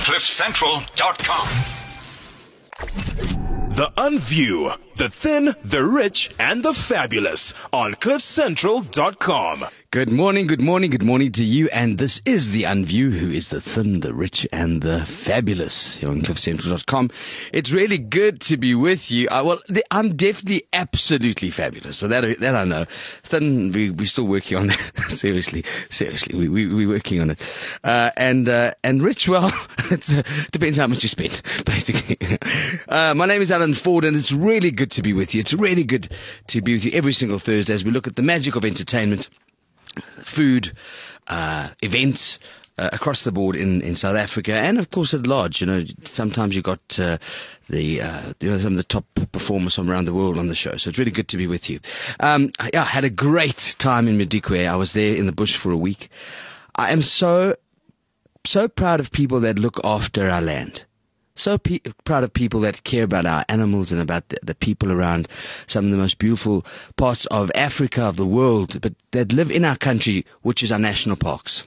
CliffCentral.com. The Unview, the thin, the rich, and the fabulous on CliffCentral.com. Good morning to you, and this is the Unview, who is the thin, the rich, and the fabulous here on CliffCentral.com. It's really good to be with you. I'm definitely absolutely fabulous, so that I know. Thin, we're still working on that. seriously, we're working on it. And rich, well, it depends how much you spend, basically. My name is Alan Ford, and it's really good to be with you. It's really good to be with you every single Thursday as we look at the magic of entertainment, food, events across the board in South Africa, and of course at large. You know, sometimes you got some of the top performers from around the world on the show. So it's really good to be with you. I had a great time in Madikwe. I was there in the bush for a week. I am so proud of people that look after our land. So proud of people that care about our animals and about the people around some of the most beautiful parts of Africa, of the world, but that live in our country, which is our national parks.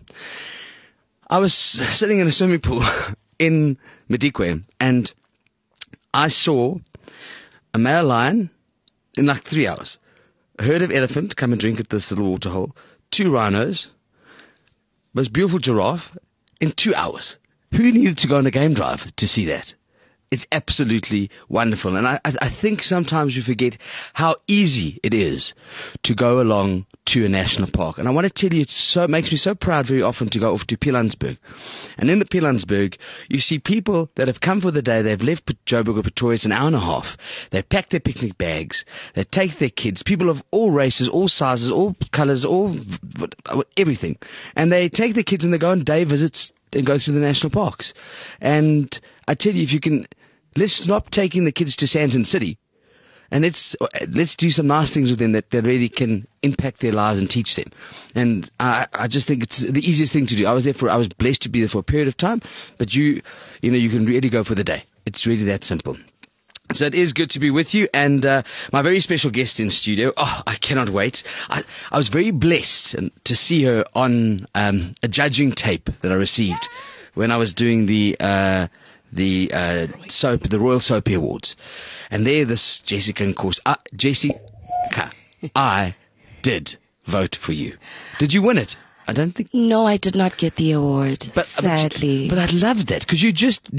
I was sitting in a swimming pool in Madikwe, and I saw a male lion in like 3 hours, a herd of elephant come and drink at this little waterhole, 2 rhinos, most beautiful giraffe in 2 hours. Who needed to go on a game drive to see that? It's absolutely wonderful. And I think sometimes we forget how easy it is to go along to a national park. And I want to tell you, it makes me so proud very often to go off to Pilanesberg. And in the Pilanesberg, you see people that have come for the day. They've left Joburg or Pretoria. It's an hour and a half. They've packed their picnic bags. They take their kids, people of all races, all sizes, all colors, everything. And they take their kids and they go on day visits and go through the national parks. And I tell you, if you can, let's stop taking the kids to Sandton City, and let's do some nice things with them that really can impact their lives and teach them. And I just think it's the easiest thing to do. I was blessed to be there for a period of time, but you can really go for the day. It's really that simple. So it is good to be with you, and my very special guest in studio. Oh, I cannot wait. I was very blessed to see her on a judging tape that I received when I was doing the Royal Soapy Awards, and there this Jessica Nkosi. Jessica, I did vote for you. Did you win it? I don't think. No, I did not get the award. Sadly, but I loved that because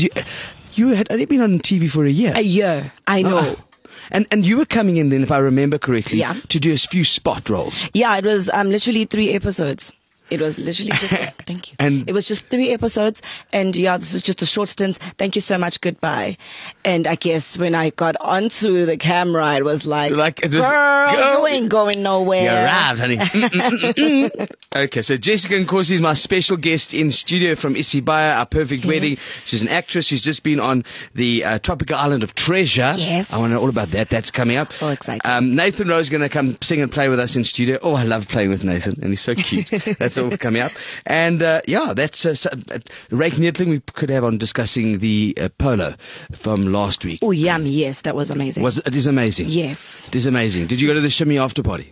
you had only been on TV for a year. A year, I know. And you were coming in then, if I remember correctly, to do a few spot roles. Yeah, it was literally 3 episodes. It was literally just, thank you. And it was just 3 episodes, and this is just a short stint. Thank you so much, goodbye. And I guess when I got onto the camera, it was like girl, you ain't going nowhere. You arrived, honey. Okay, so Jessica Nkosi is my special guest in studio from Isibaya, Our Perfect Wedding. She's an actress. She's just been on the tropical island of Treasure. Yes. I want to know all about that. That's coming up. Oh, exciting. Nathan Rowe is going to come sing and play with us in studio. Oh, I love playing with Nathan, and he's so cute. That's all coming up. And that's a Rake Needling we could have on discussing the polo from last week. Oh, yummy. Yes, that was amazing. It is amazing. Yes. It is amazing. Did you go to the shimmy after party?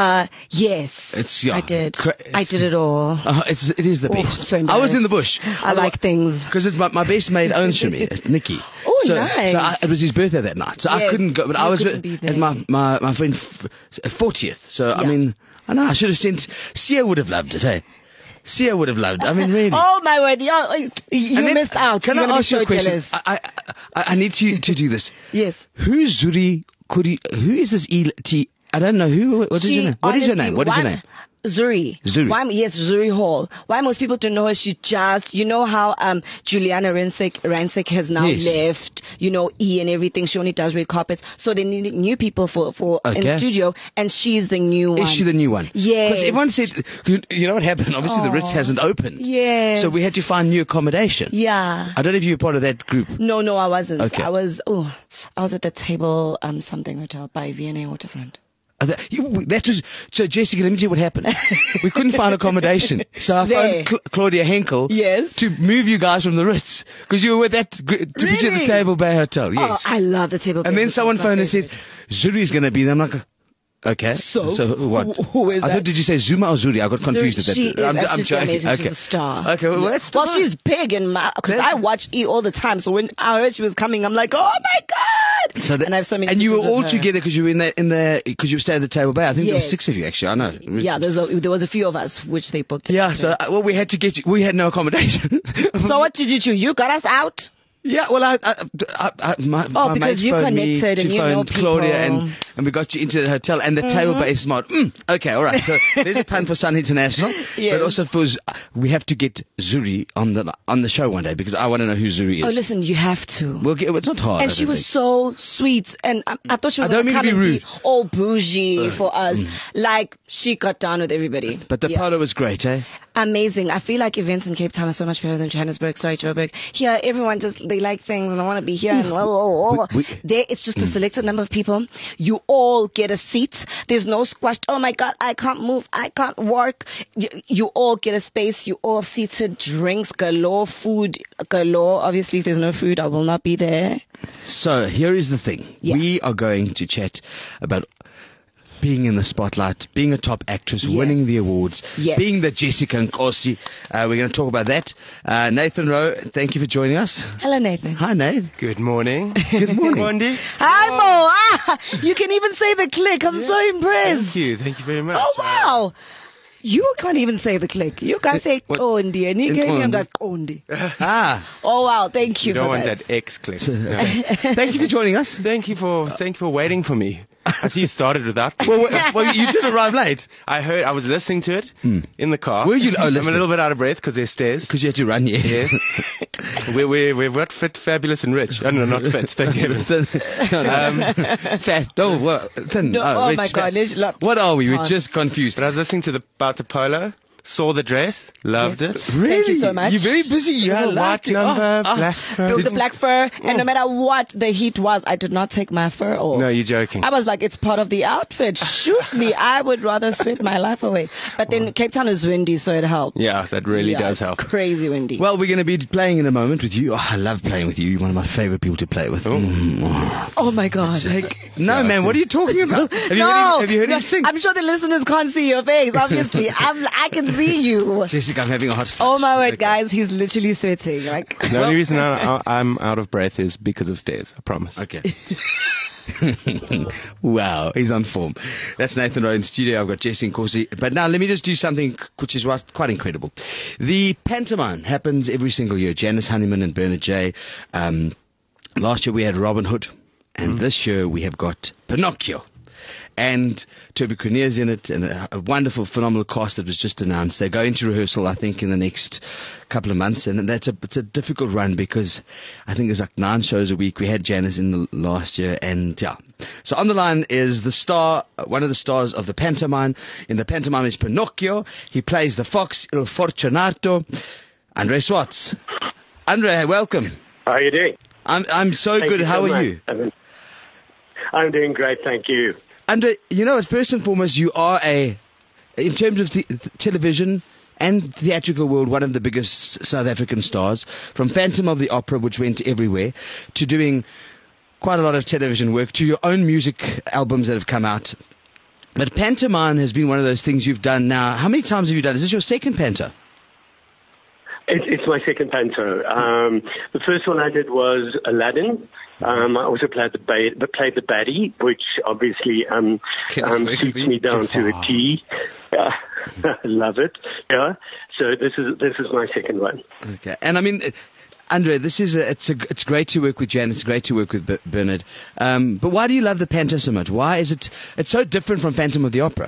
Yes. I did. I did it all. It is the best. So I was in the bush. I like things. Because it's my best mate own shimmy, Nikki. Oh, nice. So it was his birthday that night. So I couldn't go, but I was at my friend 40th. So, I mean, I know, I should have sent, Sia would have loved it, hey? Sia would have loved it. I mean, really. Oh, my word. You missed out. Can I ask you a question? I need to do this. Yes. Who's Zuri Kuri? Who is this E.T.? I don't know. What is your name? What is your name? Zuri. Yes, Zuri Hall. Why most people don't know her, she just, you know how Juliana Rancic has now left, E and everything. She only does red carpets. So they need new people for in the studio, and she's the new one. Is she the new one? Yes. Because everyone said, you know what happened? Obviously the Ritz hasn't opened. Yes. So we had to find new accommodation. Yeah. I don't know if you were part of that group. No, I wasn't. Okay. I was at the table, something hotel by V&A Waterfront. So Jessica, let me tell you what happened. We couldn't find accommodation, so I phoned Claudia Henkel to move you guys from the Ritz because you were with that to put you at the Table Bay Hotel. Yes, I love the Table Bay. And then someone phoned and said Zuri's going to be there. I'm like, Okay. So what? Who is that? Did you say Zuma or Zuri? I got confused at that. She is I'm joking. amazing. Okay. She's a star. Okay, well, she's big in because I watch E all the time. So when I heard she was coming, I'm like, oh my God! So and I have so many. And you were all her. together because you were because you stayed at the table bay. I think there were 6 of you actually. I know. Yeah, there was a few of us which they booked. Yeah. So we had to get you. We had no accommodation. So what did you do? You got us out. Yeah, well, my because mate you phoned connected me, and she you know phoned people. Claudia and we got you into the hotel and the table bay is smart. Okay, all right. So there's a plan for Sun International, yes. But also we have to get Zuri on the show one day because I want to know who Zuri is. Oh, listen, you have to. It's not hard. And she was so sweet, and I thought she was going to come and be all bougie for us. Like she got down with everybody. But the polo was great, eh? Amazing. I feel like events in Cape Town are so much better than Johannesburg. Sorry, Joburg. Here, everyone they like things and I want to be here. And there, it's just a selected number of people. You all get a seat. There's no squashed. Oh my God, I can't move. I can't work. You all get a space. You all seated. Drinks galore. Food galore. Obviously, if there's no food, I will not be there. So here is the thing. Yeah. We are going to chat about being in the spotlight, being a top actress, winning the awards, being the Jessica Nkosi. We're going to talk about that. Nathan Rowe, thank you for joining us. Hello, Nathan. Hi, Nate. Good morning. Good morning. Bondi. Hi, Mo. You can even say the click. I'm so impressed. Thank you. Thank you very much. Oh, wow. You can't even say the click. You can say Kondi, and he gave him that Kondi. Oh wow! Thank you. You don't for want that X click. No. Thank you for joining us. Thank you for waiting for me. I see you started with that. Well, you did arrive late. I was listening to it in the car. Were you? I'm a little bit out of breath because there's stairs. Because you had to run, Yes. We've got fit, fabulous, and rich. Oh, no, not fit. Thank you. Fat. Oh, thin. No, rich, my God. What are we? We're just confused. But I was listening to about the polo. Saw the dress, loved it. Really? Thank you so much. You're very busy. You had white number, black fur. The black fur, and no matter what the heat was, I did not take my fur off. No, you're joking. I was like, it's part of the outfit. Shoot me. I would rather sweat my life away. But then Cape Town is windy, so it helped. Yeah, that really does help. Crazy windy. Well, we're going to be playing in a moment with you. Oh, I love playing with you. You're one of my favorite people to play with. Oh my God. No, man, what are you talking about? Have you heard him sing? I'm sure the listeners can't see your face, obviously. I can see you. Jessica, I'm having a hot flash. Oh my word, guys, he's literally sweating. The only reason I'm out of breath is because of stairs, I promise. Okay. Wow, he's on form. That's Nathan Rowe in studio. I've got Jesse Nkosi. But now let me just do something which is quite incredible. The pantomime happens every single year. Janice Honeyman and Bernard J. Last year we had Robin Hood. And this year we have got Pinocchio. And Toby Cronier's in it, and a wonderful, phenomenal cast that was just announced. They go into rehearsal, I think, in the next couple of months, and it's a difficult run because I think there's like 9 shows a week. We had Janice in the last year, and yeah. So on the line is the star, one of the stars of the pantomime. In the pantomime is Pinocchio. He plays the fox, Il Fortunato, Andre Swartz. Andre, welcome. How are you doing? I'm so good. How are you? I'm doing great, thank you. Andre, first and foremost, you are in terms of television and theatrical world, one of the biggest South African stars. From Phantom of the Opera, which went everywhere, to doing quite a lot of television work, to your own music albums that have come out. But pantomime has been one of those things you've done now. How many times have you done? Is this your second panto? It's my second panto. The first one I did was Aladdin. I also played the baddie, which obviously suits me down to a T. I love it. Yeah. So this is my second one. Okay. And I mean, Andre, it's great to work with Janice. It's great to work with Bernard. But why do you love the panto so much? Why is it's so different from Phantom of the Opera?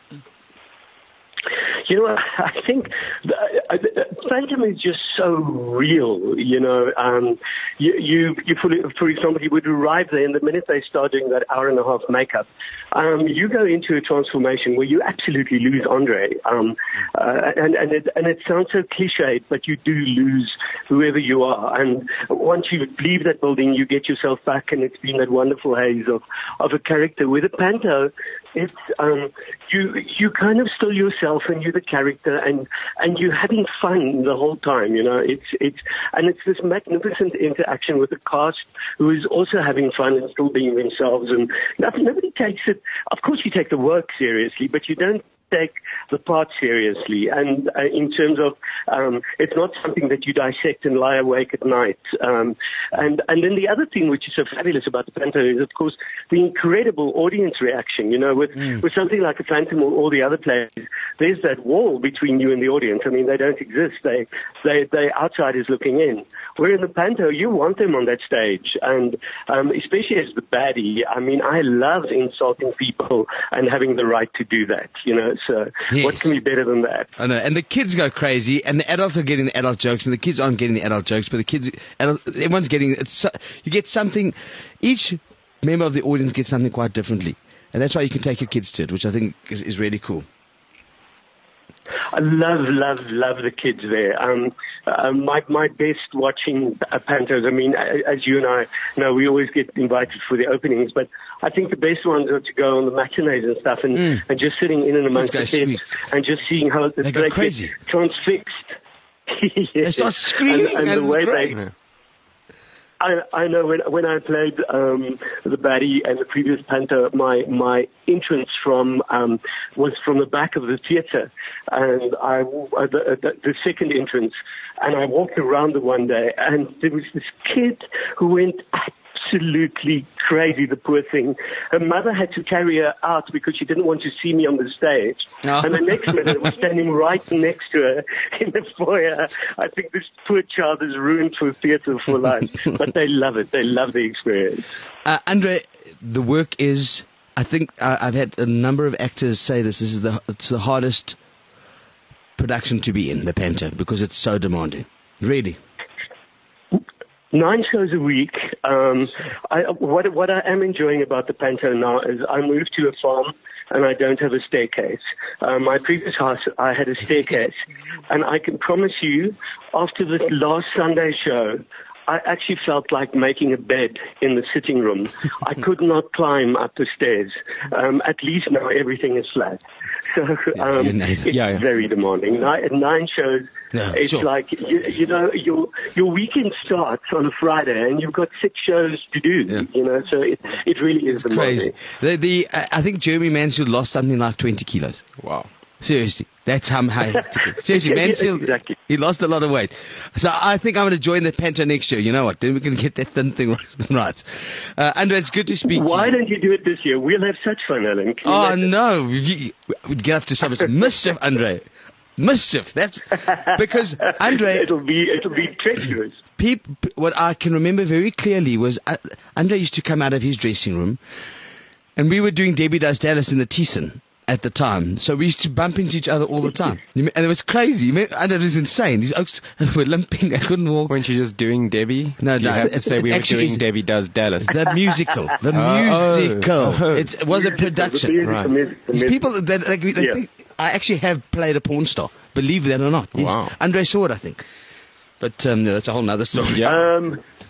I think Phantom is just so real, you for example, you would arrive there and the minute they start doing that hour-and-a-half makeup, you go into a transformation where you absolutely lose Andre. And it sounds so cliched, but you do lose whoever you are. And once you leave that building, you get yourself back, and it's been that wonderful haze of a character. With a panto, it's you kind of still yourself, and you're the character, and you're having fun the whole time. It's this magnificent interaction with the cast who is also having fun and still being themselves, and nobody takes it. Of course, you take the work seriously, but you don't take the part seriously, and in terms of it's not something that you dissect and lie awake at night. And then the other thing which is so fabulous about the Panto is, of course, the incredible audience reaction. With something like a Phantom or all the other plays, there's that wall between you and the audience. I mean, they don't exist. They outsiders looking in. Where in the Panto, you want them on that stage, and especially as the baddie. I mean, I love insulting people and having the right to do that. So yes. What can be better than that? I know, and the kids go crazy, and the adults are getting the adult jokes, and the kids aren't getting the adult jokes, but everyone's getting it. You get something. Each member of the audience gets something quite differently, and that's why you can take your kids to it, which I think is really cool. I love the kids there. My best watching Pantos. I mean, as you and I know, we always get invited for the openings, but I think the best ones are to go on the matinees and stuff, and just sitting in and amongst the kids and just seeing how they get transfixed. Yes. They start screaming, and the way they. I know when I played the baddie and the previous Panto, my entrance was from the back of the theatre, and the second entrance, and I walked around the one day, and there was this kid who went absolutely crazy, the poor thing. Her mother had to carry her out because she didn't want to see me on the stage. No. And the next minute I was standing right next to her in the foyer. I think this poor child is ruined for theatre for life. But they love it. They love the experience. Andre, the work is, I think I've had a number of actors say this is it's the hardest production to be in, the Panto, because it's so demanding. Really. 9 shows a week. What I am enjoying about the Panto now is I moved to a farm and I don't have a staircase. My previous house, I had a staircase, and I can promise you, after this last Sunday show, I actually felt like making a bed in the sitting room. I could not climb up the stairs. At least now everything is flat. So it's very demanding. 9 shows. Yeah, it's sure. Like your weekend starts on a Friday and you've got 6 shows to do. Yeah. So it really is demanding. Crazy. I think Jeremy Mansfield lost something like 20 kilos. Wow. Seriously, that's how high. Seriously, Mansfield, exactly. He lost a lot of weight. So I think I'm going to join the Panto next year. You know what? Then we're going to get that thin thing right. Andre, it's good to speak to you. Why don't you do it this year? We'll have such fun, Alan. No. We'd get up to so much mischief, Andre. Mischief. That's because, Andre... It'll be treacherous. What I can remember very clearly was Andre used to come out of his dressing room, and we were doing Debbie Does Dallas in the Thiessen at the time. So we used to bump into each other all the time. And it was crazy. And it was insane. These oaks were limping. They couldn't walk. Weren't you just doing Debbie? No. You have to say we were doing Debbie Does Dallas. The musical. The musical. It was a production. Right. There's people that think I actually have played a porn star. Believe that or not. Wow. Andre saw it, I think. But that's a whole other story. Yeah.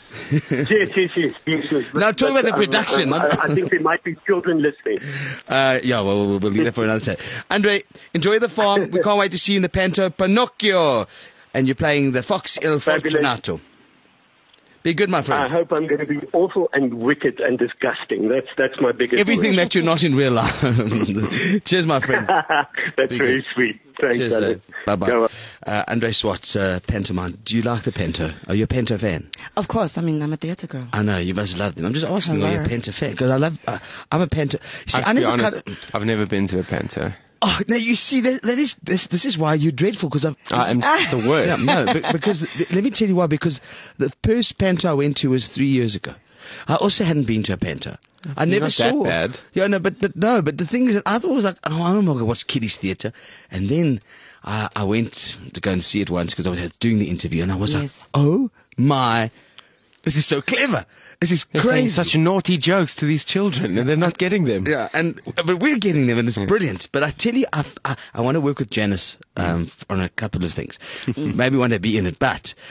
Yes. Now, talk about the production. I think there might be children listening. We'll leave that for another time. Andre, enjoy the farm. We can't wait to see you in the Panto Pinocchio. And you're playing the Fox Il Fortunato. Be good, my friend. I hope I'm going to be awful and wicked and disgusting. That's my biggest everything that you're not in real life. Cheers, my friend. That's very sweet. Thanks, cheers, bye-bye. Andre Swartz, pantomime. Do you like the Panto? Are you a Panto fan? Of course. I mean, I'm a theatre girl. I know. You must love them. I'm just asking, are you a Panto fan? Because I'm a Panto. See, I've never been to a Panto. Oh, now you see, this is why you're dreadful, because I'm the worst. Yeah, no, because, let me tell you why, because the first Panto I went to was 3 years ago. I also hadn't been to a Panto. I never saw. That bad. Yeah, no, but the thing is that I thought it was like, I'm not going to watch kiddies theatre. And then I went to go and see it once because I was doing the interview, and I was like, oh my, this is so clever. This is crazy. Saying such naughty jokes to these children, and they're not getting them. Yeah, but we're getting them, and it's brilliant. But I tell you, I want to work with Janice on a couple of things. Maybe one day be in it, but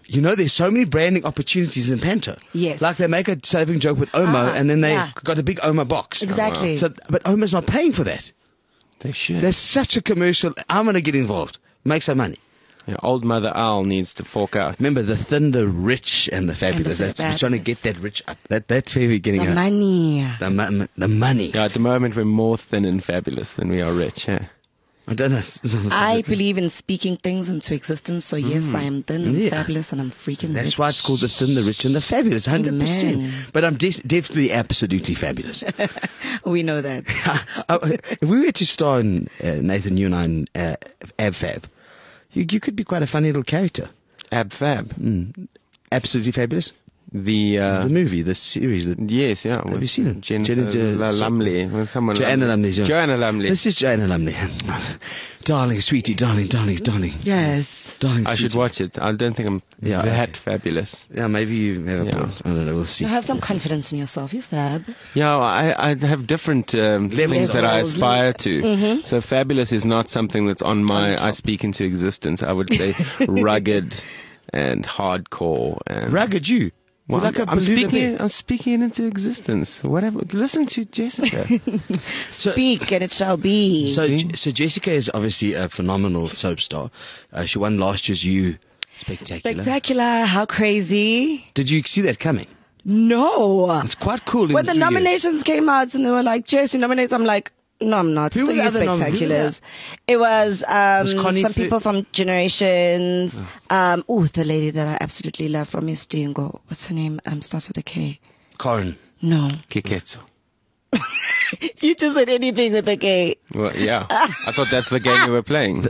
you know, there's so many branding opportunities in Panto. Yes. Like they make a saving joke with Omo, and then they've got a big Omo box. Exactly. So, but Omo's not paying for that. They should. There's such a commercial. I'm going to get involved. Make some money. Yeah, old Mother Owl needs to fork out. Remember, the thin, the rich, and the fabulous. We're trying to get that rich up. That's where we're getting The money. The money. Yeah, at the moment we're more thin and fabulous than we are rich. Yeah. I don't know. I believe in speaking things into existence. So yes, I am thin and fabulous, and I'm freaking That's rich. why it's called the thin, the rich, and the fabulous. 100%. Amen. But I'm definitely absolutely fabulous. We know that. If we were to star in Nathan, you and I in Ab Fab, you could be quite a funny little character. Ab Fab. Absolutely fabulous. The movie, the series. Yes, yeah. Have you seen it? Joanna Lumley. Joanna Lumley. This is Joanna Lumley. Darling, sweetie, darling. Yes. Darling, I should watch it. I don't think I'm that fabulous. Yeah, maybe you never. I don't know. We'll see. You have some confidence in yourself. You're fab. Yeah, I have different things that I aspire to. So fabulous is not something that's on my. I speak into existence. I would say rugged and hardcore and rugged. You. Well, I'm speaking it into existence. Whatever. Listen to Jessica. Speak and it shall be. So Jessica is obviously a phenomenal soap star. She won last year's You Spectacular. How crazy. Did you see that coming? No. It's quite cool. When the nominations came out and they were like, Jess, you nominate, I'm like, no, I'm not. Who were the other Spectaculars. It was some people from Generations. The lady that I absolutely love from Miss Dingo. What's her name? Starts with a K. Karen. No. Kiketsu. You just said anything with a K. Well, yeah. I thought that's the game you were playing.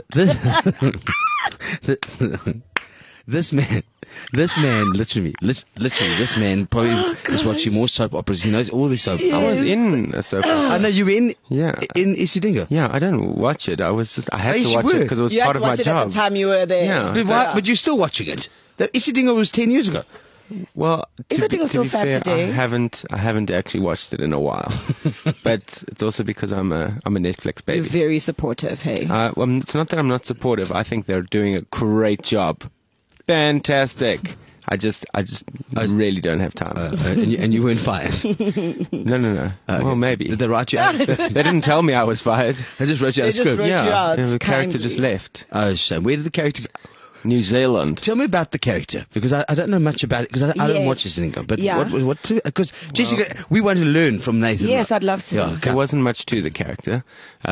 This man, literally, this man probably is watching more soap operas. He knows all these soap operas. I was in a soap opera. I know you were in Isidingo. Yeah, I don't watch it. I had to watch it because it was part of my job. You had to watch it at the time you were there. Yeah. But you're still watching it. The Isidingo was 10 years ago. Well, to be fair, today? I haven't actually watched it in a while. But it's also because I'm a Netflix baby. You're very supportive, hey? It's not that I'm not supportive. I think they're doing a great job. Fantastic. I just really don't have time. And you weren't fired? No. Well, maybe. Did they write you out? They didn't tell me I was fired. They just wrote you out of script. The character just left. Oh, shame. Where did the character go? New Zealand. Tell me about the character, because I don't know much about it, because I don't watch this anymore. But because Jessica, we want to learn from Nathan. Yes, I'd love to. Yeah, there wasn't much to the character.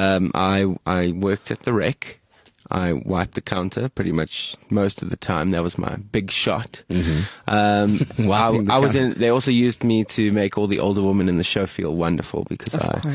I worked at the Rec. I wiped the counter pretty much most of the time. That was my big shot. Mm-hmm. I was in. They also used me to make all the older women in the show feel wonderful, because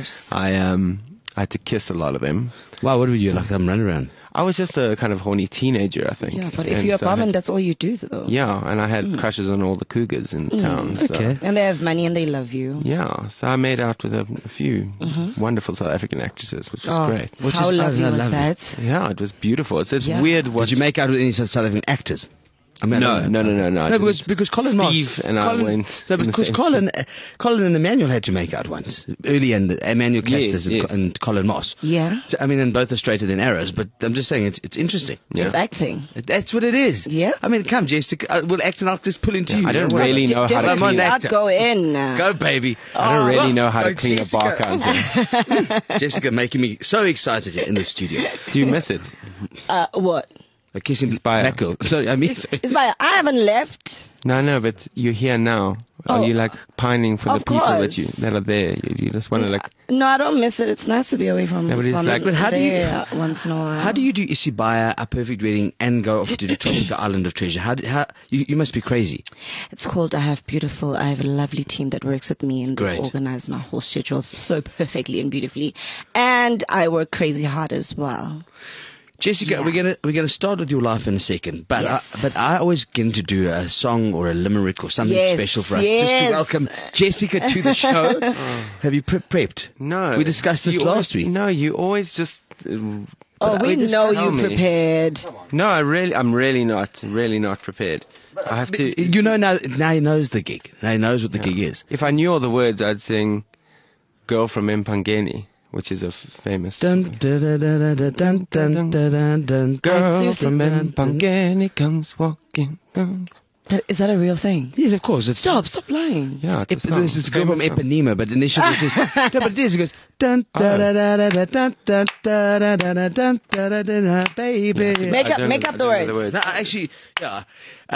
I had to kiss a lot of them. Wow, what were you like? I'm running around. I was just a kind of horny teenager, I think. Yeah, but if you're a barman, that's all you do, though. Yeah, and I had crushes on all the cougars in town. Okay. And they have money and they love you. Yeah, so I made out with a few wonderful South African actresses, which was great. How lovely was that? Yeah, it was beautiful. It's weird. Did you make out with any South African actors? I mean, no. No, because Colin Steve and I went. No, because Colin and Emmanuel had to make out once early, and Emmanuel Casters and Colin Moss. Yeah. So, I mean, and both are straighter than arrows. But I'm just saying, it's interesting. Yeah. It's acting. That's what it is. Yeah. I mean, come, Jessica, we'll act and I'll just pull into you. I don't really know how to clean it. Go in. Go, baby. I don't really know how to clean a bar counter. Jessica making me so excited here in the studio. Do you miss it? What? Kissing Inspire. Sorry, I mean... Inspire. I haven't left. No, but you're here now. Are you like pining for the people that are there? You just want to like... No, I don't miss it. It's nice to be away from but how do you... once in a while. How do you do Isibaya, A Perfect Wedding, and go off to the tropical island of treasure? How you must be crazy. It's called I have a lovely team that works with me, and they organize my whole schedule so perfectly and beautifully. And I work crazy hard as well. Jessica, we're gonna start with your life in a second, but I always get to do a song or a limerick or something special for us, just to welcome Jessica to the show. Have you prepped? No, we discussed this last week. No, you always just. We know you prepared. No, I'm really not prepared. I have to. You know now he knows the gig. Now he knows what the gig is. If I knew all the words, I'd sing "Girl from Mpangeni," which is a famous dun, dun, dun, dun, dun, dun, dun, dun, dun. Girl from Mpangeni comes walking. Is that a real thing? Yes, of course. Stop lying. Yeah, This is a girl from Ipanema, but initially it just no, but it is. It goes dun da da da da dun dun da da da dun da da da baby. Make up the words. No, actually, yeah.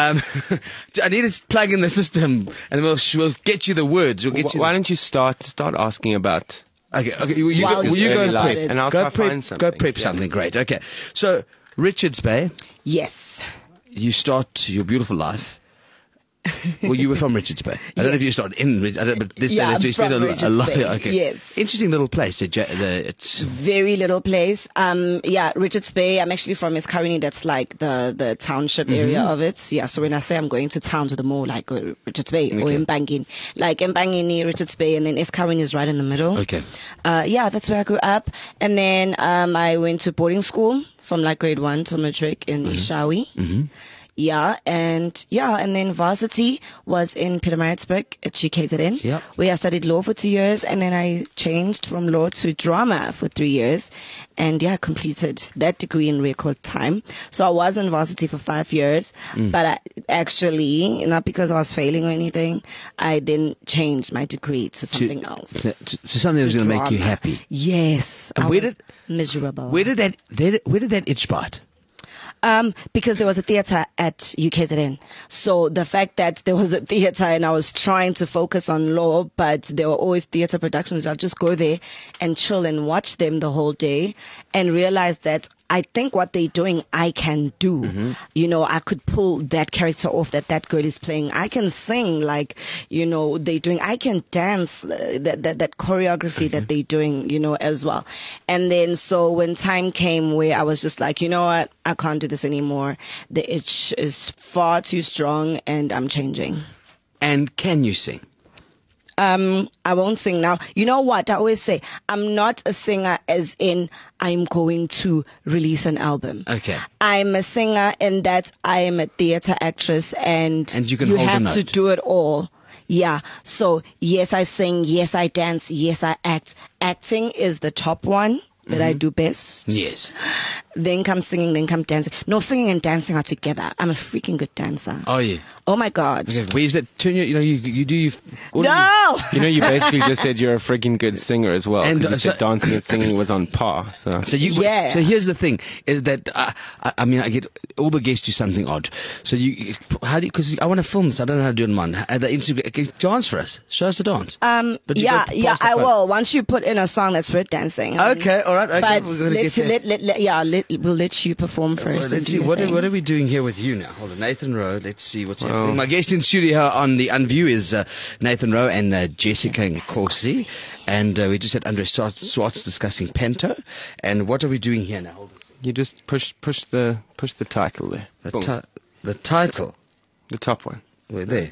I need to plug in the system, and we'll get you the words. Why don't you start asking about? Okay. You go prep, and I'll try find something. Go prep something great. Okay. So Richards Bay. Yes. You start your beautiful life. Well, you were from Richards Bay. I don't know if you started in Richards Bay, but I'm from Richards Bay. Okay. Yes. Interesting little place. It's very little place. Richards Bay. I'm actually from Eskarini. That's like the township area of it. Yeah. So when I say I'm going to town, to the more like Richards Bay or Mbangini, like Mbangini, Richards Bay, and then Eskarini is right in the middle. Okay. That's where I grew up, and then I went to boarding school from like grade 1 to matric in Ishawi. Mm-hmm. And then varsity was in Pietermaritzburg at UKZN, where I studied law for 2 years, and then I changed from law to drama for 3 years, and completed that degree in record time. So I was in varsity for 5 years, but I actually, not because I was failing or anything, I then changed my degree to something else. So something that was going to make you happy. Yes. And miserable. Where did that itch bite? Because there was a theatre at UKZN. So the fact that there was a theatre and I was trying to focus on law, but there were always theatre productions, I'll just go there and chill and watch them the whole day and realize that I think what they're doing, I can do. I could pull that character off that girl is playing. I can sing like, they're doing. I can dance that choreography that they're doing, as well. And then so when time came where I was just like, you know what, I can't do this anymore. The itch is far too strong and I'm changing. And can you sing? I won't sing now. You know what? I always say I'm not a singer as in I'm going to release an album. Okay. I'm a singer in that I am a theater actress and you can hold have a note. to do it all. Yeah. So yes, I sing. Yes, I dance. Yes, I act. Acting is the top one that I do best. Yes. Then come singing, then come dancing. No, singing and dancing are together. I'm a freaking good dancer. Oh, yeah. Oh, my God. Okay. Where's that turn? You do... No! You basically just said you're a freaking good singer as well. And you said dancing and singing was on par. So So here's the thing, is that, I get all the guests do something odd. So because I want to film this, I don't know how to do it in mine. The Instagram, dance for us. Show us the dance. I will. Once you put in a song that's worth dancing. Okay, all right. Okay, but we'll we'll let you perform first. Let's see, what are we doing here with you now? Hold on, Nathan Rowe. Let's see what's happening. My guest in studio on the Unview is Nathan Rowe and Jessica Nkosi. And we just had Andre Swartz discussing Pento. And what are we doing here now? Hold on. You just push the title there. The title? The top one. Where, there?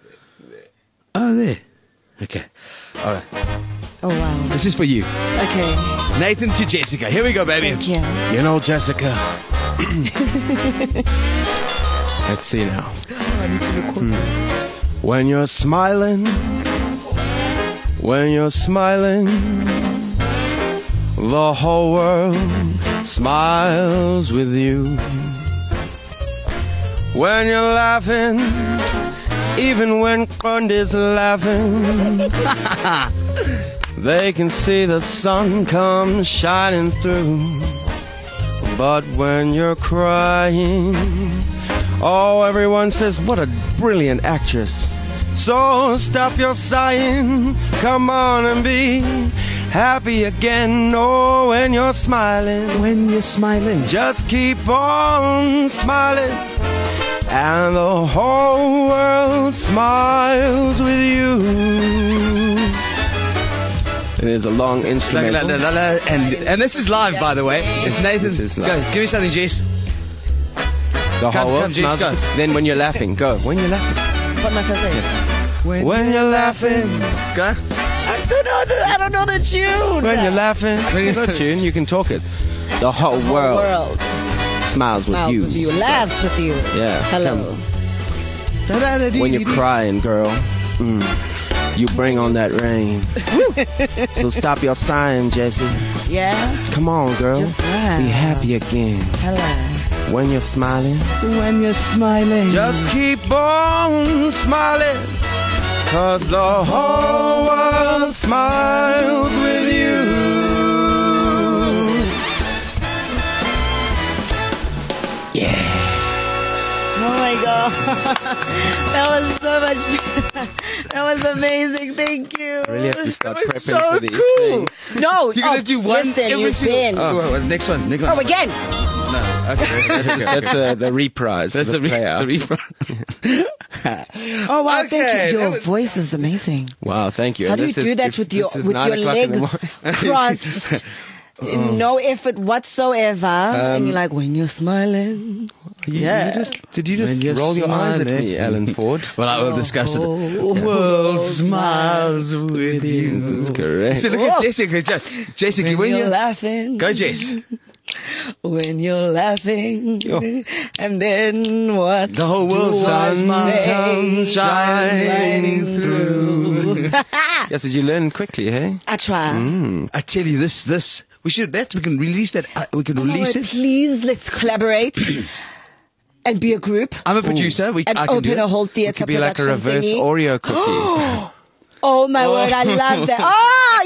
Oh, there. Okay. All right. Oh, wow. This is for you. Okay. Nathan to Jessica. Here we go, baby. Thank you. You know, Jessica. Let's see now. Oh, I need to record this. When you're smiling, the whole world smiles with you. When you're laughing, even when Grundy's laughing, they can see the sun come shining through. But when you're crying, everyone says, what a brilliant actress. So stop your sighing, come on and be happy again. When you're smiling, just keep on smiling, and the whole world smiles with you. It is a long instrumental. And this is live, by the way. It's Nathan. This is live. Go, give me something, Jess. The whole world smiles. Jess, go. Then when you're laughing, go. When you're laughing. What must I say? Yeah. When you're laughing. Go. I don't know the tune. When you're laughing. When you're not tune, you can talk it. The whole world smiles with you. Laughs with you. Yeah. Hello. When you're crying, girl, you bring on that rain. So stop your sighing, Jessie. Yeah? Come on, girl. Just laugh. Be happy again. Hello. When you're smiling, when you're smiling, just keep on smiling, 'cause the whole world smiles with you. yeah. Oh my God. That was so much. That was amazing. Thank you. I really have to start That was prepping so for these cool. things. No, You're going to do one listen, every you've single... been. Oh, next one. Oh, again. No, okay. That's the reprise. That's the playout. reprise. Oh wow, Okay, thank you. Your that was- voice is amazing. Wow, thank you. How And do you this do is- that if with this your is 9 o'clock in the legs morning. crossed? No effort whatsoever, and you're like, when you're smiling, yeah. Did you When you're just roll your eyes at smiling. me, Alan Ford? Well, I will discuss it. Oh, World smiles with you. That's correct. So look at Jessica. Jessica, when when you're you... laughing, Go, Jess. when you're laughing, and then what? The whole world do I say? comes shining through. Yes, did you learn quickly, hey? I try. I tell you, this we can release that. We can release it. Please, let's collaborate and be a group. I'm a producer. And I can do open it. a whole It theatre could be like a production reverse thingy. Oreo cookie. Oh my word, I love that. Oh,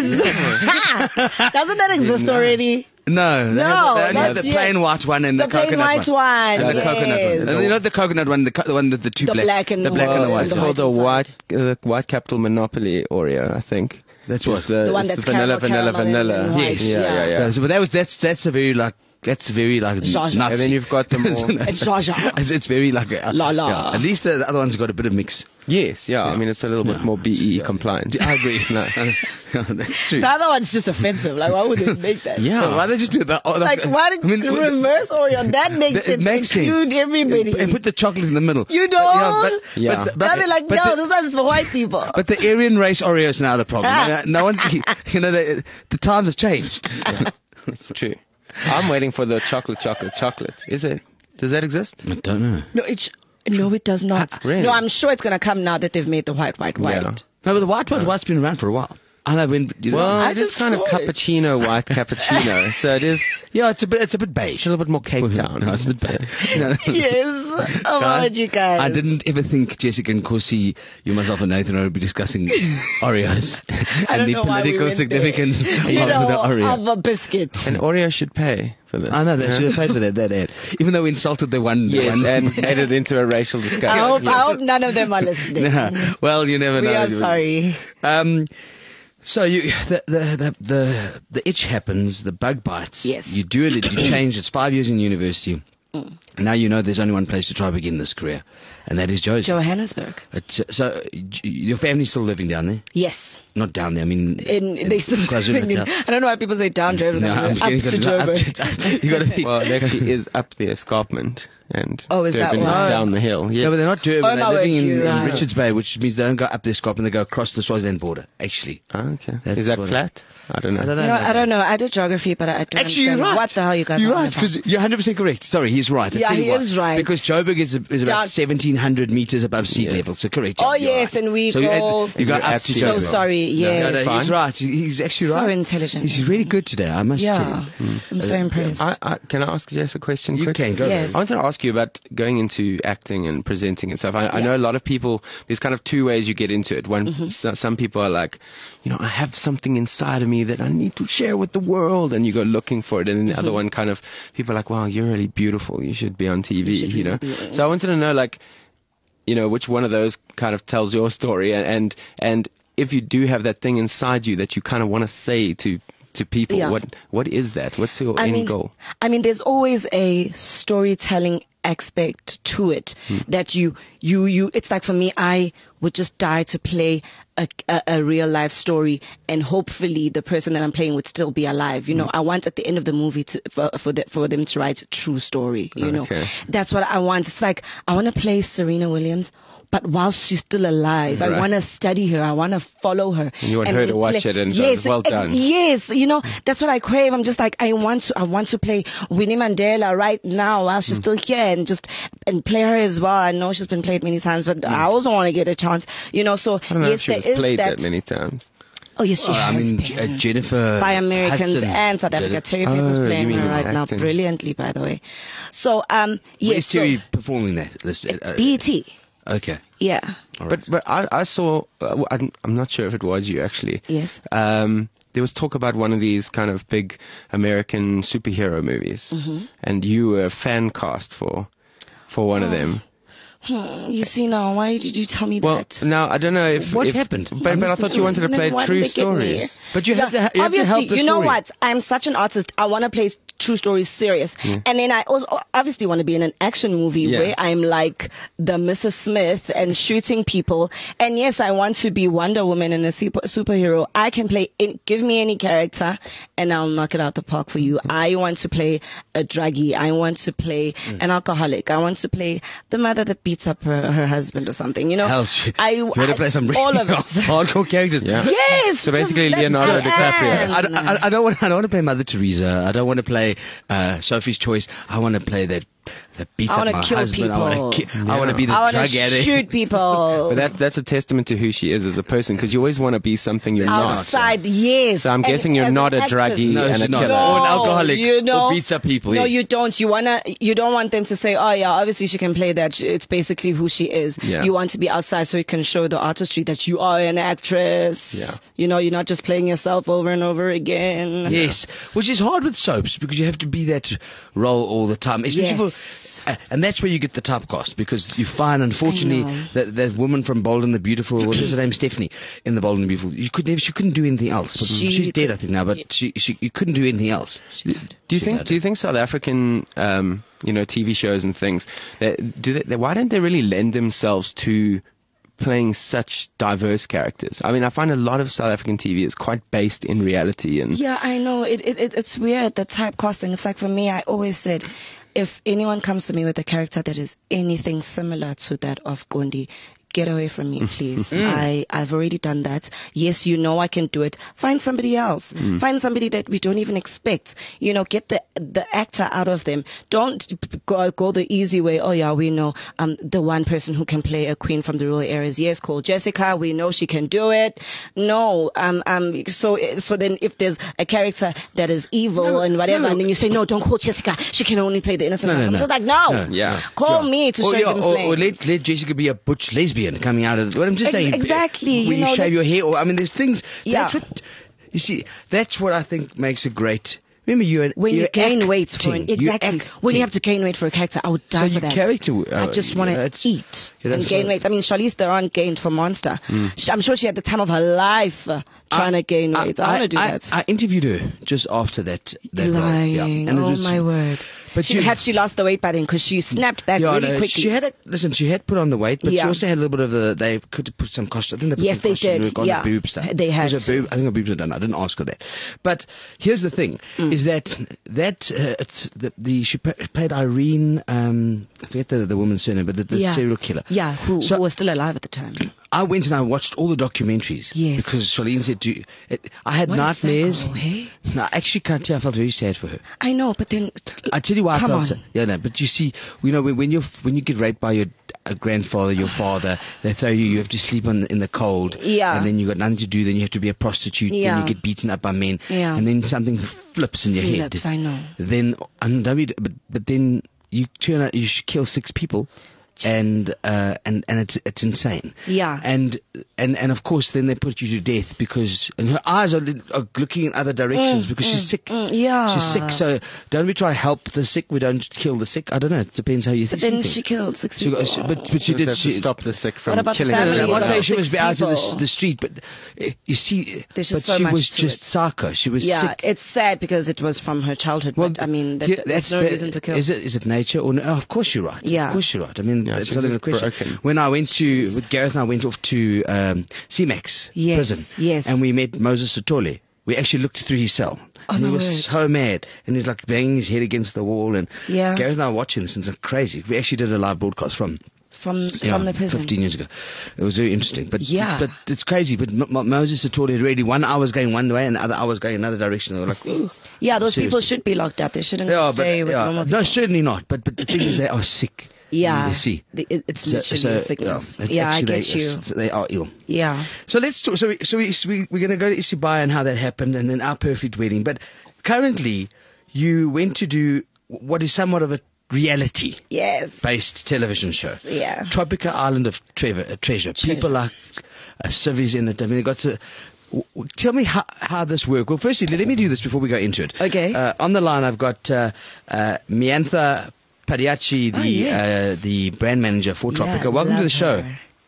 yes! Doesn't that exist already? No, No, they have that's the plain white one and the, The plain coconut white one. And the yes. coconut one. And you know the coconut one, the one with the two The black and the black and the white. It's the called the white white capital monopoly Oreo, I think. That's It's what. The one it's that's vanilla, caramel vanilla. and white, Yeah. Yeah, so, but that's a very like Zsa-zsa. Nazi. And then you've got the more... It's Zsa-zsa. It's very like La la. Yeah, at least the other one's got a bit of mix. Yes, yeah. I mean, it's a little bit more BE compliant. I agree. No. That's true. The other one's just offensive. Like, why would they make that? Yeah. Why they just do that? Like, why did you reverse Oreo? That makes It sense. makes sense. Include everybody. And put the chocolate in the middle. You don't? Yeah. Now they're like, no, this one's for white people. But the Aryan race Oreo is now the problem. No one, the times have changed. It's true. I'm waiting for the chocolate. Is it? Does that exist? I don't know. No, it does not. Really? No, I'm sure it's going to come now that they've made the white. Yeah. No, but the white's been around for a while. I know when. Well, I it just is kind of saw it. cappuccino, white cappuccino. So it is yeah, it's a bit beige. a little bit more Cape Town. No, it's a bit beige. Yes. About you guys. I didn't ever think Jessica and Corsi, you myself and Nathan would be discussing Oreos I and don't the know why we political went significance there. You of know, the Oreo. of a biscuit. And Oreo should pay for this. I know, they should have paid for that ad. Even though we insulted the one. Yes, and made it into a racial discussion. I hope none of them are listening. Yeah. Well, you never We know. are sorry. So the itch happens, the bug bites. Yes. You do it, you change. It's 5 years in university. Now you know there's only one place to try to begin this career, and that is Josie. Johannesburg. So your family's still living down there? Yes. Not down there. I mean, They still KwaZulu-Natal. I don't know why people say down Joburg. No, I'm up to Joburg. You got to be. Well, it actually is up the escarpment, and Oh, is that Durban why? down the hill. Yeah, No, but they're not Durban. Oh, They're no, living it's in right. Richards Bay, which means they don't go up the escarpment. They go across the Swaziland border. Actually, okay. That's Is that what flat? I don't know. I don't know. No, I don't know. I did geography, but I don't Actually, you're understand right. what the hell you guys You're are on right, about. because you're 100% correct. Sorry, he's right. I Yeah, tell you he what, is right. Because Joburg is about Down- 1,700 meters above sea Yes. level. So correct. Oh, You're yes, right. and we so go... You go You're up to actually- Joburg. So sorry, No, yes. no, fine. he's right. He's actually So right. intelligent. He's really good today, I must tell Yeah. you. I'm so impressed. Can I ask Jess a question You quickly? can, go Yes. ahead. I wanted to ask you about going into acting and presenting and stuff. I know a lot of people, there's kind of two ways you get into it. One, some people are like, I have something inside of me that I need to share with the world, and you go looking for it. And then the other one kind of, people are like, wow, you're really beautiful. You should be on TV, So I wanted to know, like, which one of those kind of tells your story, and if you do have that thing inside you that you kind of want to say to people, Yeah. what is that? What's your end goal? I mean, there's always a storytelling aspect to it that you, it's like for me, I would just die to play a real life story, and hopefully the person that I'm playing would still be alive. I want at the end of the movie for them to write a true story. Okay. That's what I want. It's like, I want to play Serena Williams, but while she's still alive, Right. I want to study her. I want to follow her. And you want her to watch it and go, yes, well done. Yes, that's what I crave. I'm just like, I want to play Winnie Mandela right now while she's still here, and play her as well. I know she's been played many times, but I also want to get a chance. So I don't know yes, if she was there is played that. that many times. Oh, yes, she has been. Jennifer by Americans Hudson and South Africa. Terry Prince is playing her right now brilliantly, by the way. So, Where is Terry performing that? BET. Okay. Yeah. Right. But I saw, I'm not sure if it was you actually. Yes. There was talk about one of these kind of big American superhero movies, and you were a fan cast for one of them. You see now, why did you tell me that? Well, now I don't know if what happened. But I thought you wanted to play true stories. But you have to help the story. You know what? I'm such an artist. I want to play true stories serious, and then I also obviously want to be in an action movie where I'm like the Mrs. Smith and shooting people. And yes, I want to be Wonder Woman and a superhero. I can play. Give me any character, and I'll knock it out the park for you. I want to play a druggie. I want to play an alcoholic. I want to play the mother that beats up her husband or something. You know, you want to play some really all of it. hardcore characters. Yeah. Yes. So basically, Leonardo DiCaprio. I don't want to play Mother Teresa. I don't want to play Sophie's Choice. I want to play that beats up my husband. People. I want to be the drug addict. I want to shoot people. But that's a testament to who she is as a person, because you always want to be something you're outside, not. yes. So I'm guessing you're not a druggie and a killer. Or an alcoholic who beats up people. No, you don't. You don't want them to say, oh yeah, obviously she can play that. It's basically who she is. Yeah. You want to be outside so you can show the artistry that you are an actress. Yeah. You know, you're not just playing yourself over and over again. Yes. Which is hard with soaps, because you have to be that role all the time. Especially and that's where you get the typecast, because you find, unfortunately, that woman from Bold and the Beautiful, what was her name, Stephanie, in the Bold and the Beautiful, she couldn't do anything else. But she's dead, I think, now, but she couldn't do anything else. Do you think South African TV shows and things, why don't they really lend themselves to playing such diverse characters? I mean, I find a lot of South African TV is quite based in reality. And yeah, I know. It's weird, the typecasting. It's like, for me, I always said, if anyone comes to me with a character that is anything similar to that of Gondi, get away from me, please. I've already done that. Yes, I can do it. Find somebody else. Find somebody that we don't even expect. Get the actor out of them. Don't go the easy way. Oh yeah, we know the one person who can play a queen from the rural areas. Yes, call Jessica. We know she can do it. No, so then if there's a character that is evil and whatever, and then you say, no, don't call Jessica. She can only play the innocent. I'm just like, no. Call me to show them flames. Or let Jessica be a butch lesbian coming out of it. What I'm just saying. Exactly. When you shave your hair, there's things. Yeah. You see, that's what I think makes a great. Remember, when you gain weight for exactly. When you have to gain weight for a character, I would die for that. I just want to eat and gain weight. I mean, Charlize Theron gained for Monster. I'm sure she had the time of her life trying to gain weight. I want to do that. I interviewed her just after that lying. And oh my word. But she lost the weight by then, because she snapped back really quickly. She had put on the weight, but she also had a little bit of they could put some costume. I think they put some did. The boob stuff. They had. I think her boobs were done. I didn't ask her that. But here's the thing: is that she played Irene. I forget the woman's surname, but the serial killer. Yeah, who was still alive at the time. I went and I watched all the documentaries. Yes. Because Charlene said I had nightmares. No, actually, can't tell. I felt very sad for her. I know, but then I tell you why I felt sad. Yeah, no, but you see, when you get raped by your grandfather, your father, they throw you have to sleep in the cold. Yeah. And then you got nothing to do. Then you have to be a prostitute. Yeah. Then you get beaten up by men. Yeah. And then something flips in your head. I know. Then but then you turn out you kill 6 people. And it's insane. Yeah. And of course then they put you to death and her eyes are looking in other directions because she's sick. Yeah. She's sick. So don't we try help the sick? We don't kill the sick. I don't know. It depends how you think. But then she killed 6 people. But she did stop the sick from killing them. them. I'm not saying she was out of the street, but you see, she was just psycho. She was sick. Yeah, it's sad because it was from her childhood. Well, but I mean, that's no reason to kill. Is it nature or no? Of course you're right. Yeah. Of course you're right. I mean. It's not even a question. Broken. When I went with Gareth and I went off to CMAX prison. Yes. And we met Moses Sotole. We actually looked through his cell. Oh, and no he was so mad. And he's like banging his head against the wall. And Gareth and I were watching this and it's crazy. We actually did a live broadcast from the prison 15 years ago. It was very interesting. But it's crazy. But Moses Sotole had already 1 hour was going one way and the other hour was going another direction. They were like, ooh. Yeah, those people should be locked up. They shouldn't stay with normal people. No, certainly not. But the thing is, they are sick. Yeah. You see. It's literally a sickness. I get you. They are ill. Yeah. So let's talk. So we're going to go to Isibaya and how that happened, and then our perfect wedding. But currently, you went to do what is somewhat of a reality based television show. Yeah. Tropica Island of Treasure. People like civvies in it. I mean, they got to. Tell me how this works. Well, firstly, let me do this before we go into it. Okay. On the line, I've got Miantha Padiachi, the brand manager for Tropica. Yeah, welcome to the show.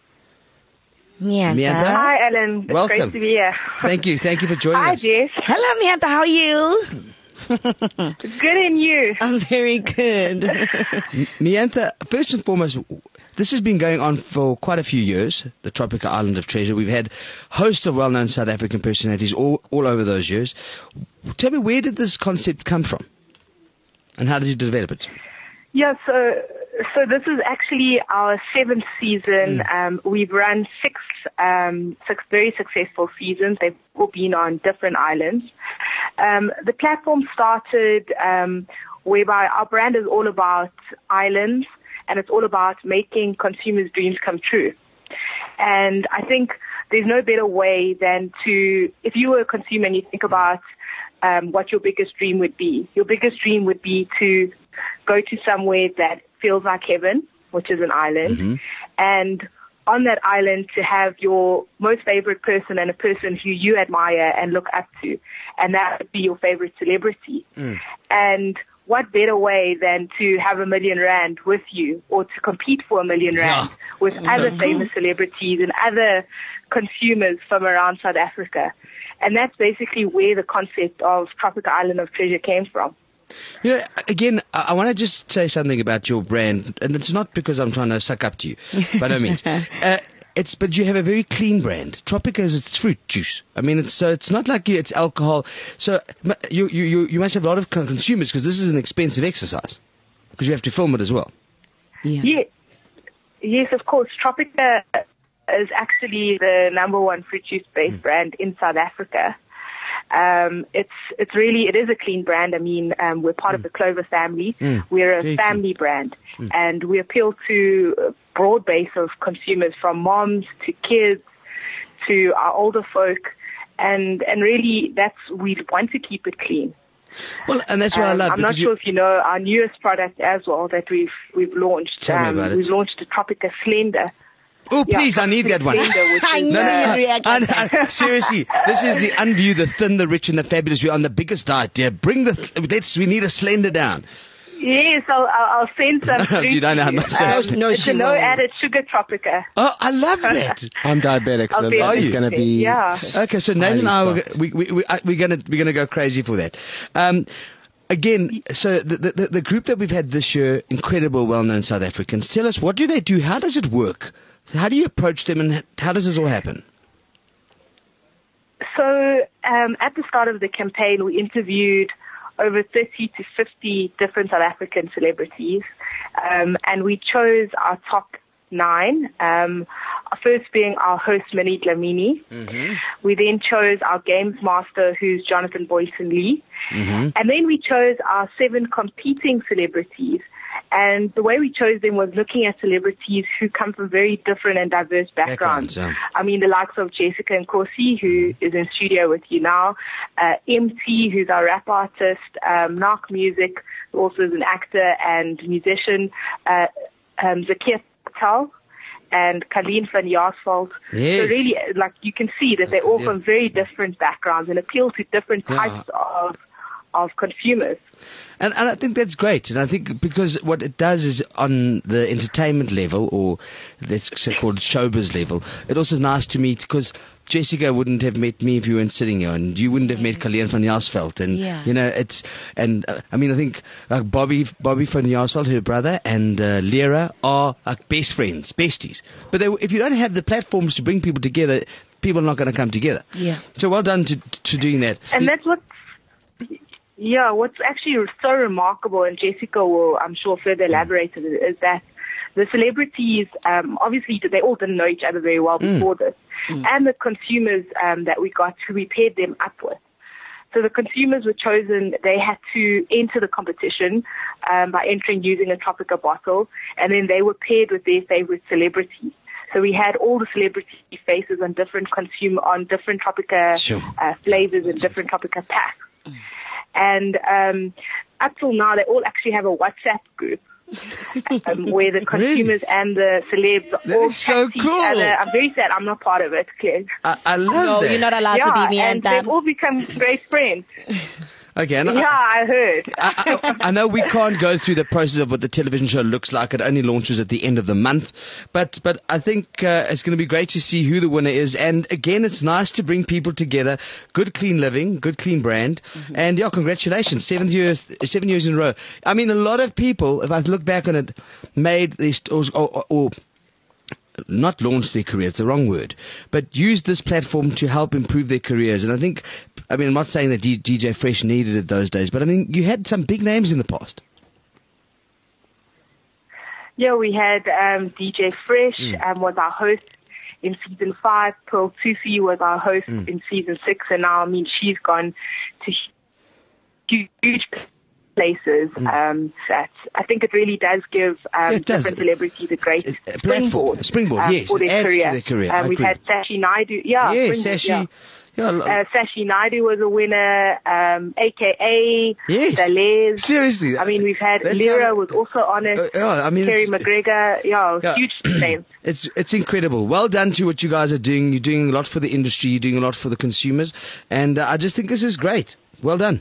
Miantha. Hi, Ellen. It's welcome. Great to be here. Thank you for joining Hi, us. Jess. Hello, Miantha. How are you? Good, and you? I'm very good. Miantha, first and foremost, this has been going on for quite a few years, the Tropica Island of Treasure. We've had hosts of well-known South African personalities all over those years. Tell me, where did this concept come from? And how did you develop it? Yeah, so this is actually our 7th season. We've run six very successful seasons. They've all been on different islands. The platform started whereby our brand is all about islands, and it's all about making consumers' dreams come true. And I think there's no better way than to, if you were a consumer and you think about what your biggest dream would be. Your biggest dream would be to go to somewhere that feels like heaven, which is an island, and on that island to have your most favorite person and a person who you admire and look up to, and that would be your favorite celebrity. And what better way than to have R1 million with you, or to compete for R1 million with other famous celebrities and other consumers from around South Africa. And that's basically where the concept of Tropica Island of Treasure came from. You know, again, I want to just say something about your brand, and it's not because I'm trying to suck up to you, by no means. But you have a very clean brand. Tropica it's fruit juice. I mean, it's not like it's alcohol. So you must have a lot of consumers, because this is an expensive exercise, because you have to film it as well. Yeah. Yes, of course. Tropica is actually the #1 fruit juice based brand in South Africa. It is a clean brand. I mean, we're part of the Clover family. We're a family brand, and we appeal to a broad base of consumers, from moms to kids to our older folk, and really we want to keep it clean. Well, and that's what I love. I'm not sure if you know our newest product as well that we've launched. Tell me about it. We've launched the Tropica Slender. Oh, please, I need that one. Seriously, this is the Unview, the Thin, the Rich, and the Fabulous. We're on the biggest diet, dear. We need a Slender down. Yes, I'll send some through. You don't know how much. It's a no-added sugar Tropica. Oh, I love that. I'm diabetic, so it's going to be... Yeah. Okay, so Nathan and I, we're going to go crazy for that. Again, so the group that we've had this year, incredible, well-known South Africans. Tell us, what do they do? How does it work? How do you approach them, and how does this all happen? So at the start of the campaign, we interviewed over 30 to 50 different South African celebrities, and we chose our top 9, first being our host, Minnie Dlamini. We then chose our games master, who's Jonathan Boyson Lee. And then we chose our 7 competing celebrities. And the way we chose them was looking at celebrities who come from very different and diverse backgrounds. I mean, the likes of Jessica Nkosi, who is in studio with you now, MT, who's our rap artist, Narc Music, who also is an actor and musician, Zakia Patel, and Colleen van Jaarsveld. Yes. So really, like, you can see that they're all from very different backgrounds and appeal to different types of consumers. And I think that's great. And I think because what it does is, on the entertainment level, or let's say called showbiz level, it also is nice to meet, because Jessica wouldn't have met me if you weren't sitting here, and you wouldn't have met Colleen van Jaarsveld. And, you know, I mean, I think like Bobby van Jaarsveld, her brother, and Lyra are like best friends, besties. But if you don't have the platforms to bring people together, people are not going to come together. Yeah. So well done to doing that. And that's what's actually so remarkable, and Jessica will, I'm sure, further elaborate on it, is that the celebrities, obviously they all didn't know each other very well before this, and the consumers that we got, who we paired them up with. So the consumers were chosen. They had to enter the competition by entering using a Tropica bottle, and then they were paired with their favorite celebrities. So we had all the celebrity faces on different Tropica flavors and different Tropica packs. And up till now, they all actually have a WhatsApp group where the consumers and the celebs all so chat to cool. each other. I'm very sad I'm not part of it, Claire. I love that. You're not allowed to be me and they've all become great friends. Okay, I heard. I know we can't go through the process of what the television show looks like. It only launches at the end of the month. But I think it's going to be great to see who the winner is. And again, it's nice to bring people together. Good, clean living, good, clean brand. Mm-hmm. And congratulations. 7 years in a row. I mean, a lot of people, if I look back on it, made this or not launch their career, it's the wrong word, but use this platform to help improve their careers. And I think, I'm not saying that DJ Fresh needed it those days, but you had some big names in the past. Yeah, we had DJ Fresh was our host in season 5. Pearl Tusi was our host in season 6, and now, she's gone to huge places. That I think it really does give different celebrities a great springboard yes, for their career. We've agree. had Sashi Naidu. Sashi. Yeah. Sashi Naidu was a winner, aka Dalez. Seriously. We've had Lyra was also on it. Terry McGregor. Huge names. It's incredible. Well done to what you guys are doing. You're doing a lot for the industry. You're doing a lot for the consumers. And I just think this is great. Well done.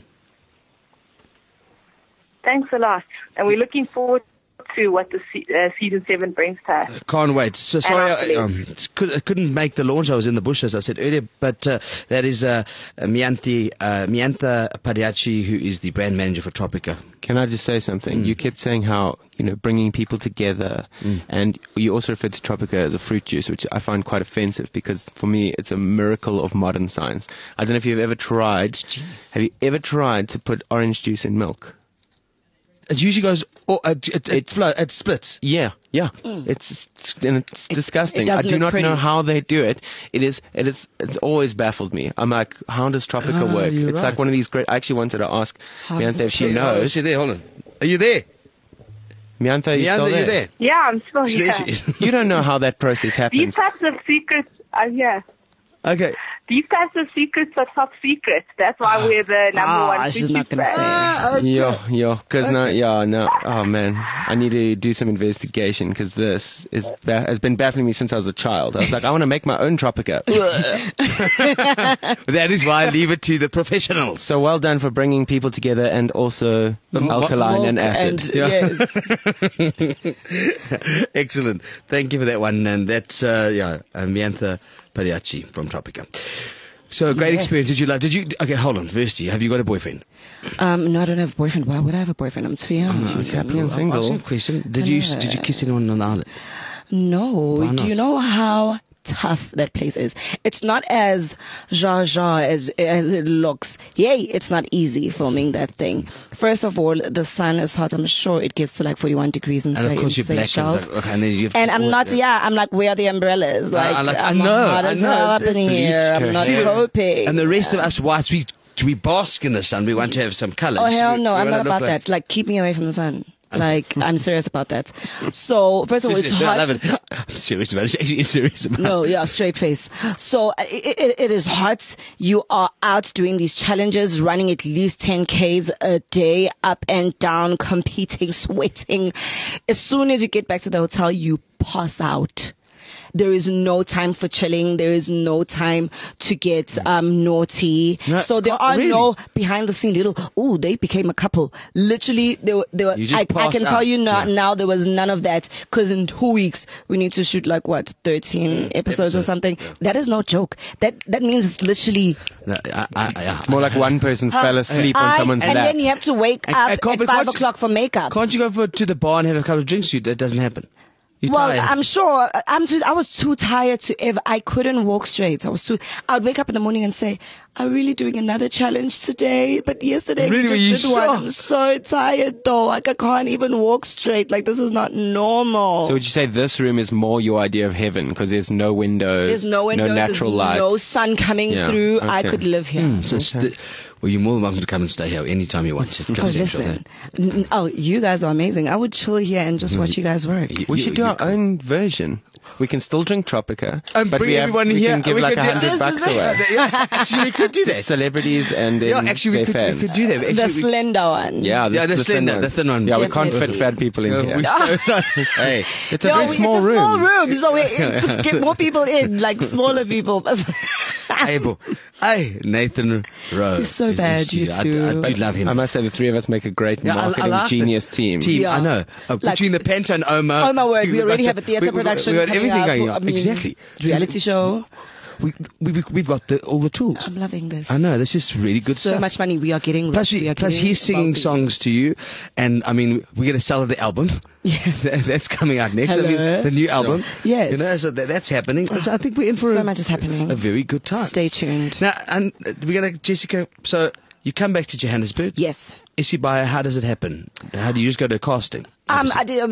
Thanks a lot. And we're looking forward to what the season 7 brings to us. Can't wait. So sorry, I couldn't make the launch. I was in the bush, as I said earlier. But that is Miantha Padiachi, who is the brand manager for Tropica. Can I just say something? You kept saying how, bringing people together, and you also referred to Tropica as a fruit juice, which I find quite offensive because for me it's a miracle of modern science. I don't know if you've ever tried. Have you ever tried to put orange juice in milk? It usually goes, it splits. Yeah. It's disgusting. I do not pretty. know how they do it. It's always baffled me. I'm like, how does Tropica work? It's right. like one of these great, I actually wanted to ask Miantha if she knows. Is she there? Hold on. Are you there? Miantha, are you still there? You there? Yeah, I'm still here. You don't know how that process happens. These types of secrets are here. Okay. These types of secrets are top secret. That's why we're the number one. She's not going to say. Because no. Oh man, I need to do some investigation because this has been baffling me since I was a child. I was like, I want to make my own Tropica. That is why I leave it to the professionals. So well done for bringing people together and also alkaline and acid. Excellent. Thank you for that one. And that's Miantha Padiachi from Tropica. So great experience. Okay, hold on. Firstly, have you got a boyfriend? No, I don't have a boyfriend. Why would I have a boyfriend? I'm too young. She's happy and single. I'll ask you a question. Did you kiss anyone on the island? No. Do you know how tough that place is? It's not as zha as it looks. Yay, it's not easy filming that thing. First of all, the sun is hot. I'm sure it gets to like 41 degrees and of course you're black. And I'm not, I'm like, where are the umbrellas? I'm hot as hell up in here. I'm not coping. And the rest of us whites, we bask in the sun. We want to have some color. Oh, hell no. I'm not about that. It's like, keep me away from the sun. Like, I'm serious about that. So, first of all, it's hot. I love it. I'm serious about it. Actually, serious about it. No, straight face. So, it is hot. You are out doing these challenges, running at least 10Ks a day, up and down, competing, sweating. As soon as you get back to the hotel, you pass out. There is no time for chilling. There is no time to get naughty. So there are no behind the scene little, they became a couple. Literally, they were I can tell you now there was none of that, because in 2 weeks we need to shoot 13 episodes or something. Yeah. That is no joke. That means it's literally it's more like one person fell asleep on someone's lap. And then you have to wake up at 5 o'clock for makeup. Can't you go to the bar and have a couple of drinks? That doesn't happen. I'm sure. I was too tired to ever. I couldn't walk straight. I would wake up in the morning and say, "I'm really doing another challenge today." But yesterday we just did one. I'm so tired though. Like I can't even walk straight. Like this is not normal. So would you say this room is more your idea of heaven because there's no windows, no natural light, no sun coming through? Okay. I could live here. Well, you're more than welcome to come and stay here anytime you want. Listen. You guys are amazing. I would chill here and just watch you guys work. We should do our own version. We can still drink Tropica, but bring everyone we here. can give like $100 away. Actually, we could do that. Celebrities and then we could do that. Actually, the slender one. Yeah, the slender, the thin one. Yeah, Definitely. we can't fit fat people in here. Hey, it's a very It's small a room. small room, so we to get more people in, like smaller people. Hey, Nathan Rowe. He's so bad, you two. I do love him. I must say the three of us make a great marketing genius team. I know. Between the Penta and Oma work. We already have a theatre production. We got everything going on. Exactly. Reality show. We've got all the tools. I'm loving this. I know, this is really good stuff. So much money. We are getting Plus he's singing songs to you, and I mean, we're going to sell the album. Yes. That's coming out next. Hello. I mean, the new album. Yes. You know, so that's happening. So I think we're in for so much is happening. A very good time. Stay tuned. Now, and we're going to, Jessica, so you come back to Johannesburg. Yes. Isibaya, how does it happen? How do you just go to casting? I did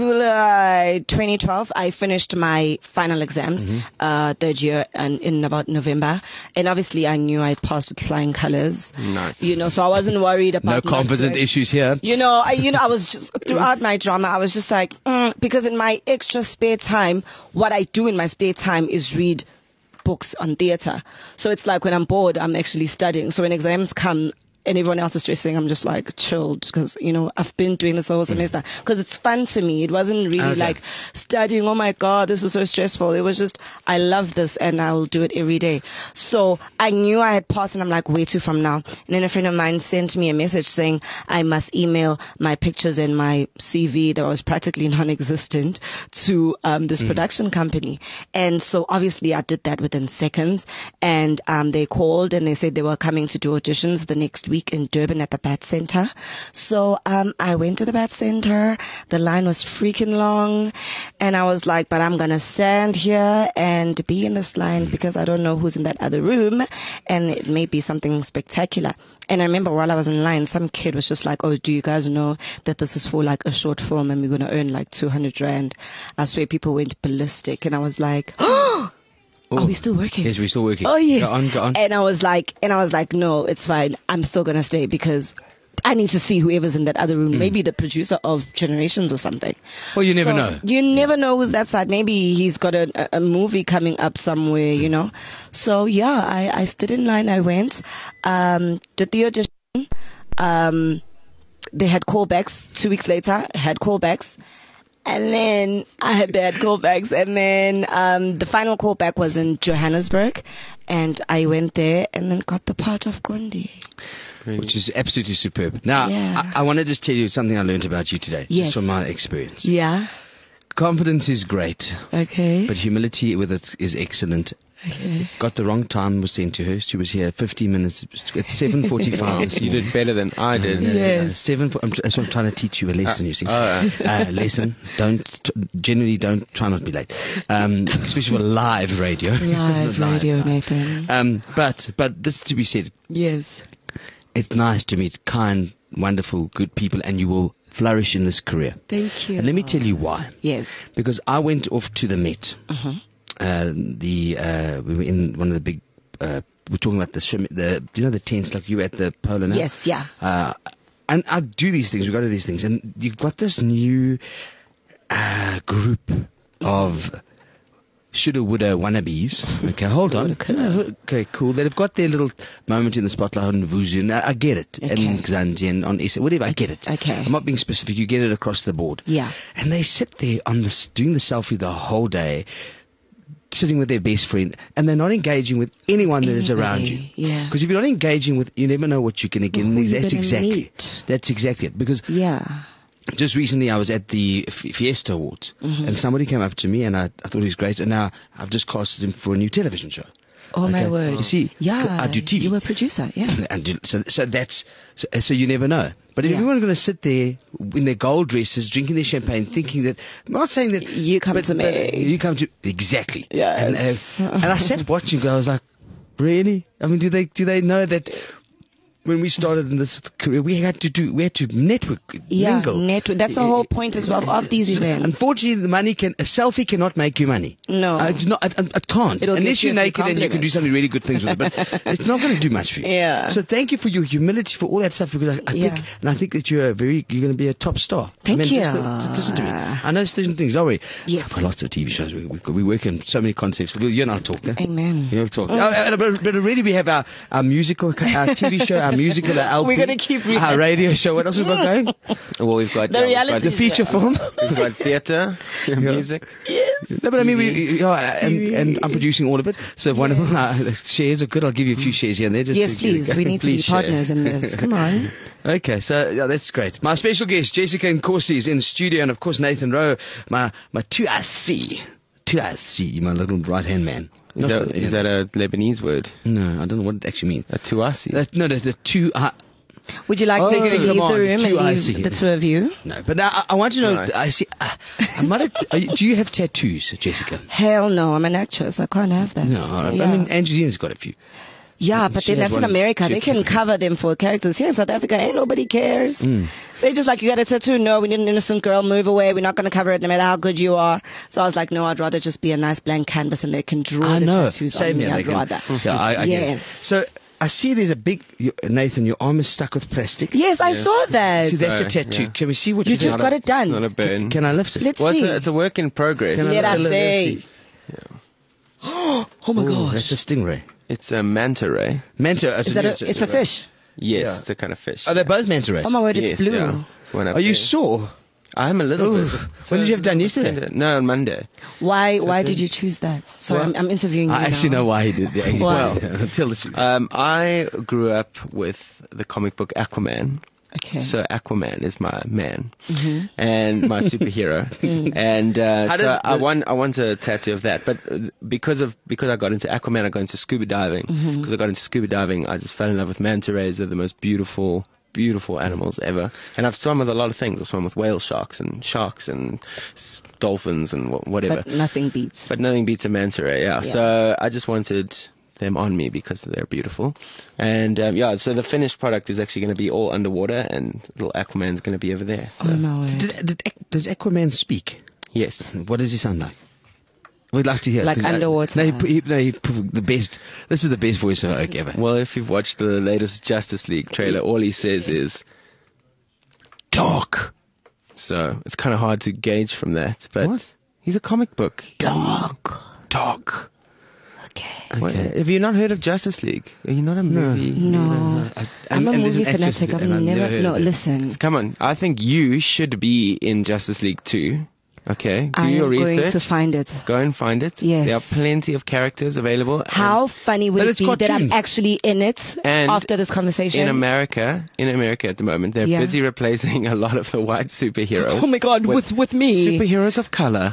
2012. I finished my final exams, third year, and in about November. And obviously, I knew I passed with flying colors. Nice. You know, so I wasn't worried about. No confidence issues here. I was just throughout my drama. I was just like, because in my extra spare time, what I do in my spare time is read books on theater. So it's like when I'm bored, I'm actually studying. So when exams come and everyone else is stressing, I'm just like chilled because, I've been doing this whole semester because it's fun to me. It wasn't really like studying, oh my God, this is so stressful. It was just, I love this and I'll do it every day. So I knew I had passed and I'm like, where to from now? And then a friend of mine sent me a message saying I must email my pictures and my CV that was practically non-existent to this production company. And so obviously I did that within seconds, and they called and they said they were coming to do auditions the next week in Durban at the Bat Center. So I went to the Bat Center. The line was freaking long, and I was like, but I'm gonna stand here and be in this line because I don't know who's in that other room, and it may be something spectacular. And I remember while I was in line, some kid was just like, oh, do you guys know that this is for like a short film and we're gonna earn like 200 rand? I swear people went ballistic, and I was like, oh, are we still working? Yes, we're still working. Oh, yeah. Go on. And I was like, no, it's fine. I'm still going to stay because I need to see whoever's in that other room. Maybe the producer of Generations or something. Well, you never know. You never know who's that side. Maybe he's got a movie coming up somewhere, So, yeah, I stood in line. I went, did the audition. They had callbacks. 2 weeks later, had callbacks. And then they had callbacks, and then the final callback was in Johannesburg, and I went there and then got the part of Gondi. Which is absolutely superb. Now, I want to just tell you something I learned about you today, just from my experience. Yeah. Confidence is great. Okay. But humility with it is excellent. Okay. Got the wrong time was sent to her. She was here 15 minutes at 7:45. You did better than I did. Yes. That's what I'm trying to teach you a lesson. You see, lesson. Generally don't try not to be late, especially for live radio. Live radio, Nathan. But this to be said. Yes. It's nice to meet kind, wonderful, good people, and you will flourish in this career. Thank you. And let me tell you why. Yes. Because I went off to the Met. We were in one of the big. We're talking about the tents like you at the Polo now. Yes, yeah. And I do these things. We go to these things, and you've got this new group of shoulda, woulda, wannabes. Okay, hold on. Okay, cool. They've got their little moment in the spotlight on Vuzu. And I get it. Okay. And Xanzi and on SA, whatever. I get it. Okay. I'm not being specific. You get it across the board. Yeah. And they sit there doing the selfie the whole day, sitting with their best friend, and they're not engaging with anyone that is around you. Yeah. Because if you're not engaging with, you never know what you're going to get. That's exactly it. Because just recently I was at the Fiesta Awards, and somebody came up to me, and I thought he was great, and now I've just casted him for a new television show. Oh, my word. You see, I do TV. You were a producer, yeah. And so you never know. But if everyone's going to sit there in their gold dresses, drinking their champagne, thinking that, I'm not saying that. You come to me. You come to, exactly. Yes. And I sat watching, I was like, really? I mean, do they know that when we started in this career, we had to network, mingle. Network. That's the whole point as well of these events. Unfortunately, a selfie cannot make you money. No. It can't. Unless you're naked and you can do some really good things with it, but it's not going to do much for you. Yeah. So thank you for your humility, for all that stuff, because I think that you're going to be a top star. Thank you. Just listen to me. I know certain things, are we? Yes. I've got lots of TV shows. We work in so many concepts. You and I talk. Amen. You talk. But already we have our musical, our TV show, our musical, our LP. We're going to keep our radio show. What else have we got going? Well, we've got the feature film. We've got theatre, music. Yes. No, but I mean, and I'm producing all of it. So if one of them shares are good, I'll give you a few shares here and there. Yes, please. We need to be partners in this. Come on. Okay, so that's great. My special guest, Jessica Nkosi, is in the studio, and of course Nathan Rowe, my 2IC, my little right-hand man. Is that a Lebanese word? No, I don't know what it actually means. A tuasi? The two. Would you like to leave the room and leave the two of you? No, but now I want to know. I see. Do you have tattoos, Jessica? Hell no, I'm an actress. I can't have that. No, I mean Angelina's got a few. Yeah, but then that's in America. They can cover them for characters. Here in South Africa, ain't nobody cares. They just like, you got a tattoo? No, we need an innocent girl. Move away. We're not going to cover it no matter how good you are. So I was like, no, I'd rather just be a nice blank canvas and they can draw the tattoos on me. I'd rather. I yes. So I see there's a big, Nathan, your arm is stuck with plastic. Yes, I saw that. See, that's a tattoo. Can we see what you just got it done? Not a burn. Can I lift it? Let's see. It's a work in progress. Let us see. Oh my gosh. That's a stingray. It's a manta ray. It's a fish? Yes, it's a kind of fish. Are they both manta rays? Oh my word, it's blue. Yeah. Are you sore? I'm a little bit. When did you have done yesterday? No, on Monday. Why did you choose that? Sorry, I'm interviewing you I actually know why he did that. Well, tell the truth. I grew up with the comic book Aquaman. Okay. So Aquaman is my man and my superhero, and I want a tattoo of that. But because I got into Aquaman, I got into scuba diving. Because I got into scuba diving, I just fell in love with manta rays. They're the most beautiful animals ever. And I've swum with a lot of things. I've swum with whale sharks and dolphins and whatever. But nothing beats a manta ray. Yeah. So I just wanted them on me because they're beautiful. And so the finished product is actually going to be all underwater, and little Aquaman's going to be over there. So. Oh no way. Does Aquaman speak? Yes. What does he sound like? We'd like to hear. Like underwater. The best. This is the best voiceover ever. Well, if you've watched the latest Justice League trailer, all he says is "dark." So it's kind of hard to gauge from that. But what? He's a comic book. Dark. Okay. Have you not heard of Justice League? Are you not a movie? No. I'm a movie fanatic. I've never. No, listen. Come on. I think you should be in Justice League 2. Okay, do your research. I'm going to find it. Go and find it. Yes. There are plenty of characters available. How funny would it be that I'm actually in it after this conversation? In America at the moment, they're busy replacing a lot of the white superheroes. Oh my God, with me. Superheroes of color.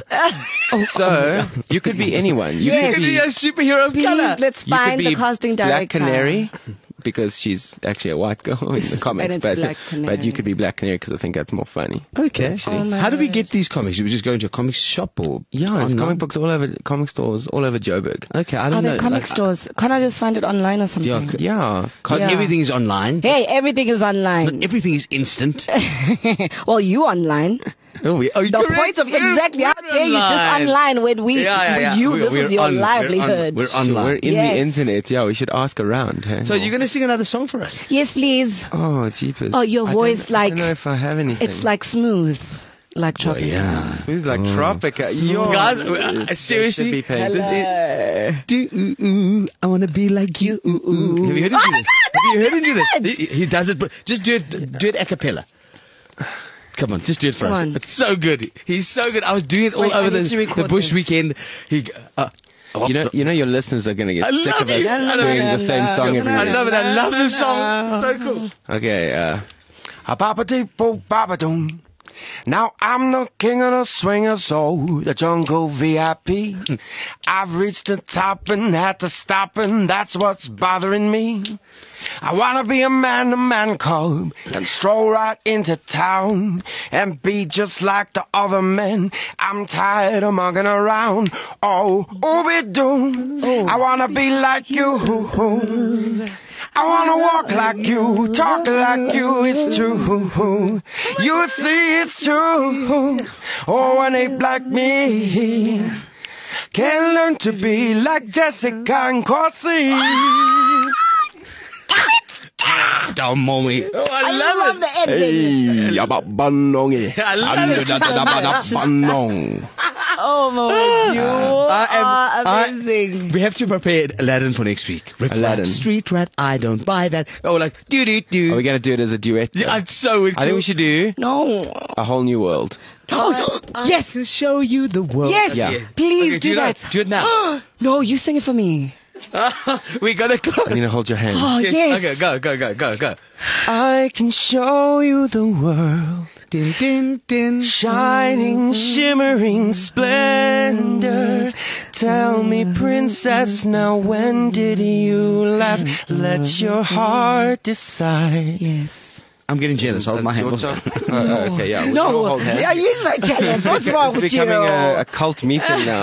So, you could be anyone. You could be a superhero of color. Let's find the casting director. Black Canary. Because she's actually a white girl in the comics, but you could be Black Canary because I think that's more funny. Okay. How do we get these comics? Do we just go into a comic shop or? Yeah, it's comic books all over, comic stores all over Joburg. Okay, I don't know. Are there comic stores? Can't I just find it online or something? Yeah. Everything is online. Hey, everything is online. Not everything is instant. Well, you online. The point of exactly how dare you just online when this is your livelihood. We're online. We're in the internet. Yeah, we should ask around. Hey? So you're going to sing another song for us? Yes, please. Oh, jeepers. Oh, your voice I don't know if I have anything. It's like smooth. Like Tropica. Yeah. Smooth like Tropica. Guys, seriously. Hello. I want to be like you. Have you heard him do this? Have you heard him do this? He does it. Just do it a cappella. Come on, just do it for us. It's so good. He's so good. I was doing it all over the Bush weekend. You know, your listeners are going to get sick of us doing the same song every week. I love it. I love this song. So cool. Okay. Ba-ba-dee-bo-ba-ba-doom. Now I'm the king of the swingers, so the jungle VIP. I've reached the top and had to stop, and that's what's bothering me. I wanna be a man-to-man cub and stroll right into town and be just like the other men. I'm tired of mugging around. Oh, ooby-doo, I wanna be like you. I wanna walk like you, talk like you, it's true. You see it's true. Oh, one ape like me can learn to be like Jessica and Corsi. Don't mommy. Oh, I love the ending. Hey, about Banongi. I love it. Oh my, you are amazing. We have to prepare Aladdin for next week. Riff Aladdin. Rat, Street Rat, I don't buy that. Oh, like, do. Are we going to do it as a duet? Yeah, I'm so cool. I think we should do No. A Whole New World. Yes. To show you the world. Yes. Yeah. Please Okay, do that. Do it now. No, you sing it for me. We gotta go. I need to hold your hand. Oh, yes. Okay, go. I can show you the world. Din, din, din. Shining, shimmering splendor. Tell me, princess, now when did you last let your heart decide? Yes. I'm getting jealous. Hold my hand. Okay, yeah. No, hold hands. are you so jealous? What's wrong with It's you? becoming a cult meeting now.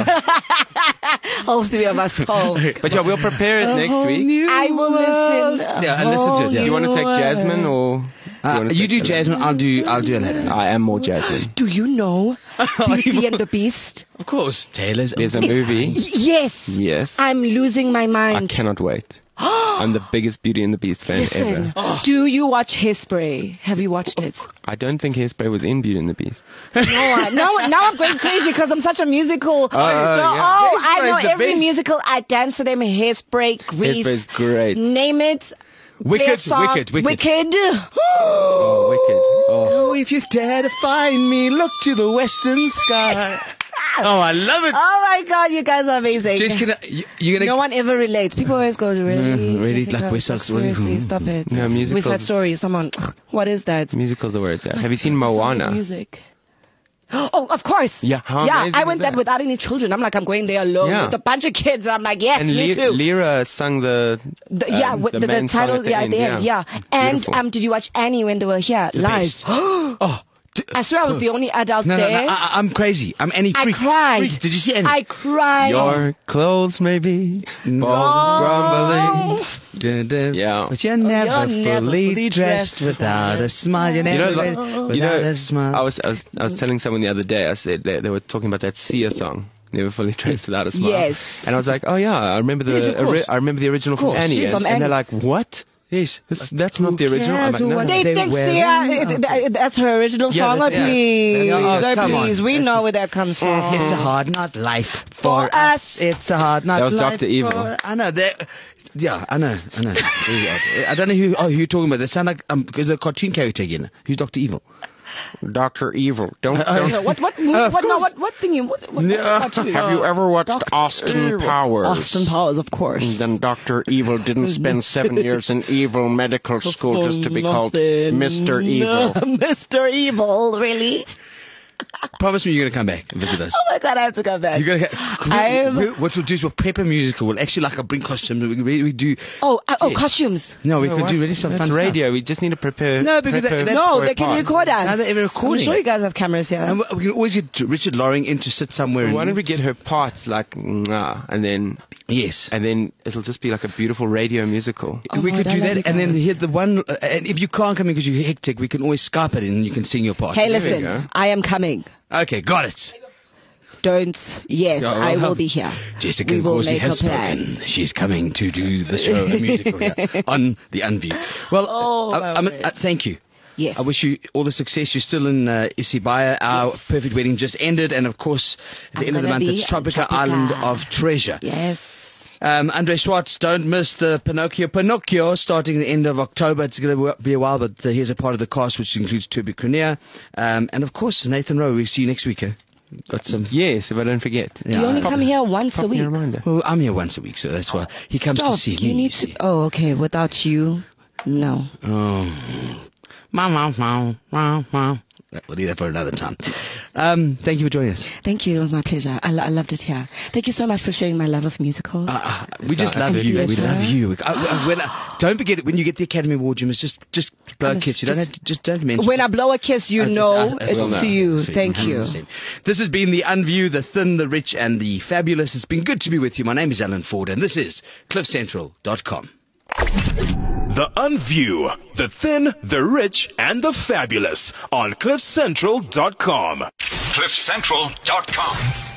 All three of us hope. But yeah, we'll prepare it next week. I will listen. Yeah, I'll listen to it. Yeah. Do you want to take Jasmine or? You do Jasmine. I'll do Aladdin. I am more Jasmine. Do you know Beauty and the Beast? Of course. Taylor's. There's a movie. Yes. Yes. I'm losing my I mind. cannot wait. I'm the biggest Beauty and the Beast fan Listen, ever. do you watch Hairspray? Have you watched it? I don't think Hairspray was in Beauty and the Beast. No, now I'm going crazy because I'm such a musical. yeah. I know Hairspray is the every best. musical. I dance to them. Hairspray, Grease. Hairspray's great. Name it. Play a song. Wicked. Oh, wicked. Oh. Oh, if you dare to find me, look to the western sky. Oh, I love it. Oh my God, you guys are amazing. Jessica, you're gonna. No one ever relates. People always go, really? Really, Jessica, like West Side Story? seriously, stop it. No, musicals. West Side Story, someone, what is that? Musicals are where it's at. Have you seen Moana? Music. Oh, of course. Yeah, how amazing I is went that? that without any children. I'm like, I'm going there alone Yeah. with a bunch of kids. I'm like, yes, And me too. Lyra sung the with the main song title, at the end, the end, yeah. And Beautiful. did you watch Annie when they were here live? best. Oh. I swear I was the only adult No, there. I'm crazy. I'm Annie I freaked. cried. Freaked. Did you see Annie? I cried. Your clothes may be grumbling. Yeah. But you're never never fully fully dressed dressed without a smile. You're never without a smile. I was telling someone the other day. I said they were talking about that Sia song. Never fully dressed without a smile. Yes. And I was like, oh yeah, I remember Yes, of course. I remember the original from course. Annie. Yes, And, from and they're Annie. like, what? Yes. That's not the original. I'm like, no. They think Sia, that's her original Yeah, song. that's- Please, come on. please. We know where that comes from. It's a hard not life For us. It's a hard not That was life. Dr. Evil. I know that. Yeah, I know. I don't know who you're talking about. They sound like there's a cartoon character again. Who's Dr. Evil? Dr. Evil. Don't. What thing you, what cartoon? Have you ever watched Austin Powers? Austin Powers, of course. Then Dr. Evil didn't spend 7 years in evil medical school just to be called Mr. Evil. Mr. Evil, really? Promise me you're going to come back and visit us. Oh my God, I have to come back. You're gonna what we'll do is we'll prepare musical. We'll actually bring costumes. We do. Costumes. No, we could do really some That's fun radio. We just need to prepare. No, because They can record us. Now they're recording. I'm sure you guys have cameras here. And we can always get Richard Loring in to sit somewhere. Why don't we get her parts and then it'll just be like a beautiful radio musical. We could do that, and then guys. here's the one. And if you can't come in because you're hectic, we can always Skype it in and you can sing your part. Hey, There we listen, go. I am coming. Okay, got it. I will be here. Jessica We will Corsi make has a plan. spoken. She's coming to do the show, the musical here on The Unview. Well, thank you. Yes. I wish you all the success. You're still in Isibaya. Our perfect wedding just ended. And of course, at the end of the month, it's Tropica Island of Treasure. Yes. Andre Schwartz, don't miss the Pinocchio starting the end of October. It's going to be a while, but here's a part of the cast which includes Toby Cronea. And of course, Nathan Rowe. We'll see you next week. Got some. Yes, if I don't forget. Do you only come here once a week? Reminder. Well, I'm here once a week, so that's why he comes to see me. You need to. Oh, okay. Without you, no. Oh. We'll do that for another time. Thank you for joining us. Thank you. It was my pleasure. I loved it here. Thank you so much for sharing my love of musicals. We just love you. We love you. Don't forget, when you get the Academy Award, you must just blow a kiss. You don't have to, don't mention. When I blow a kiss, you know it's to you. Thank you. 100%. This has been The Unview, the thin, the rich, and the fabulous. It's been good to be with you. My name is Alan Ford, and this is CliffCentral.com. The Unview, the Thin, the Rich, and the Fabulous on CliffCentral.com. CliffCentral.com.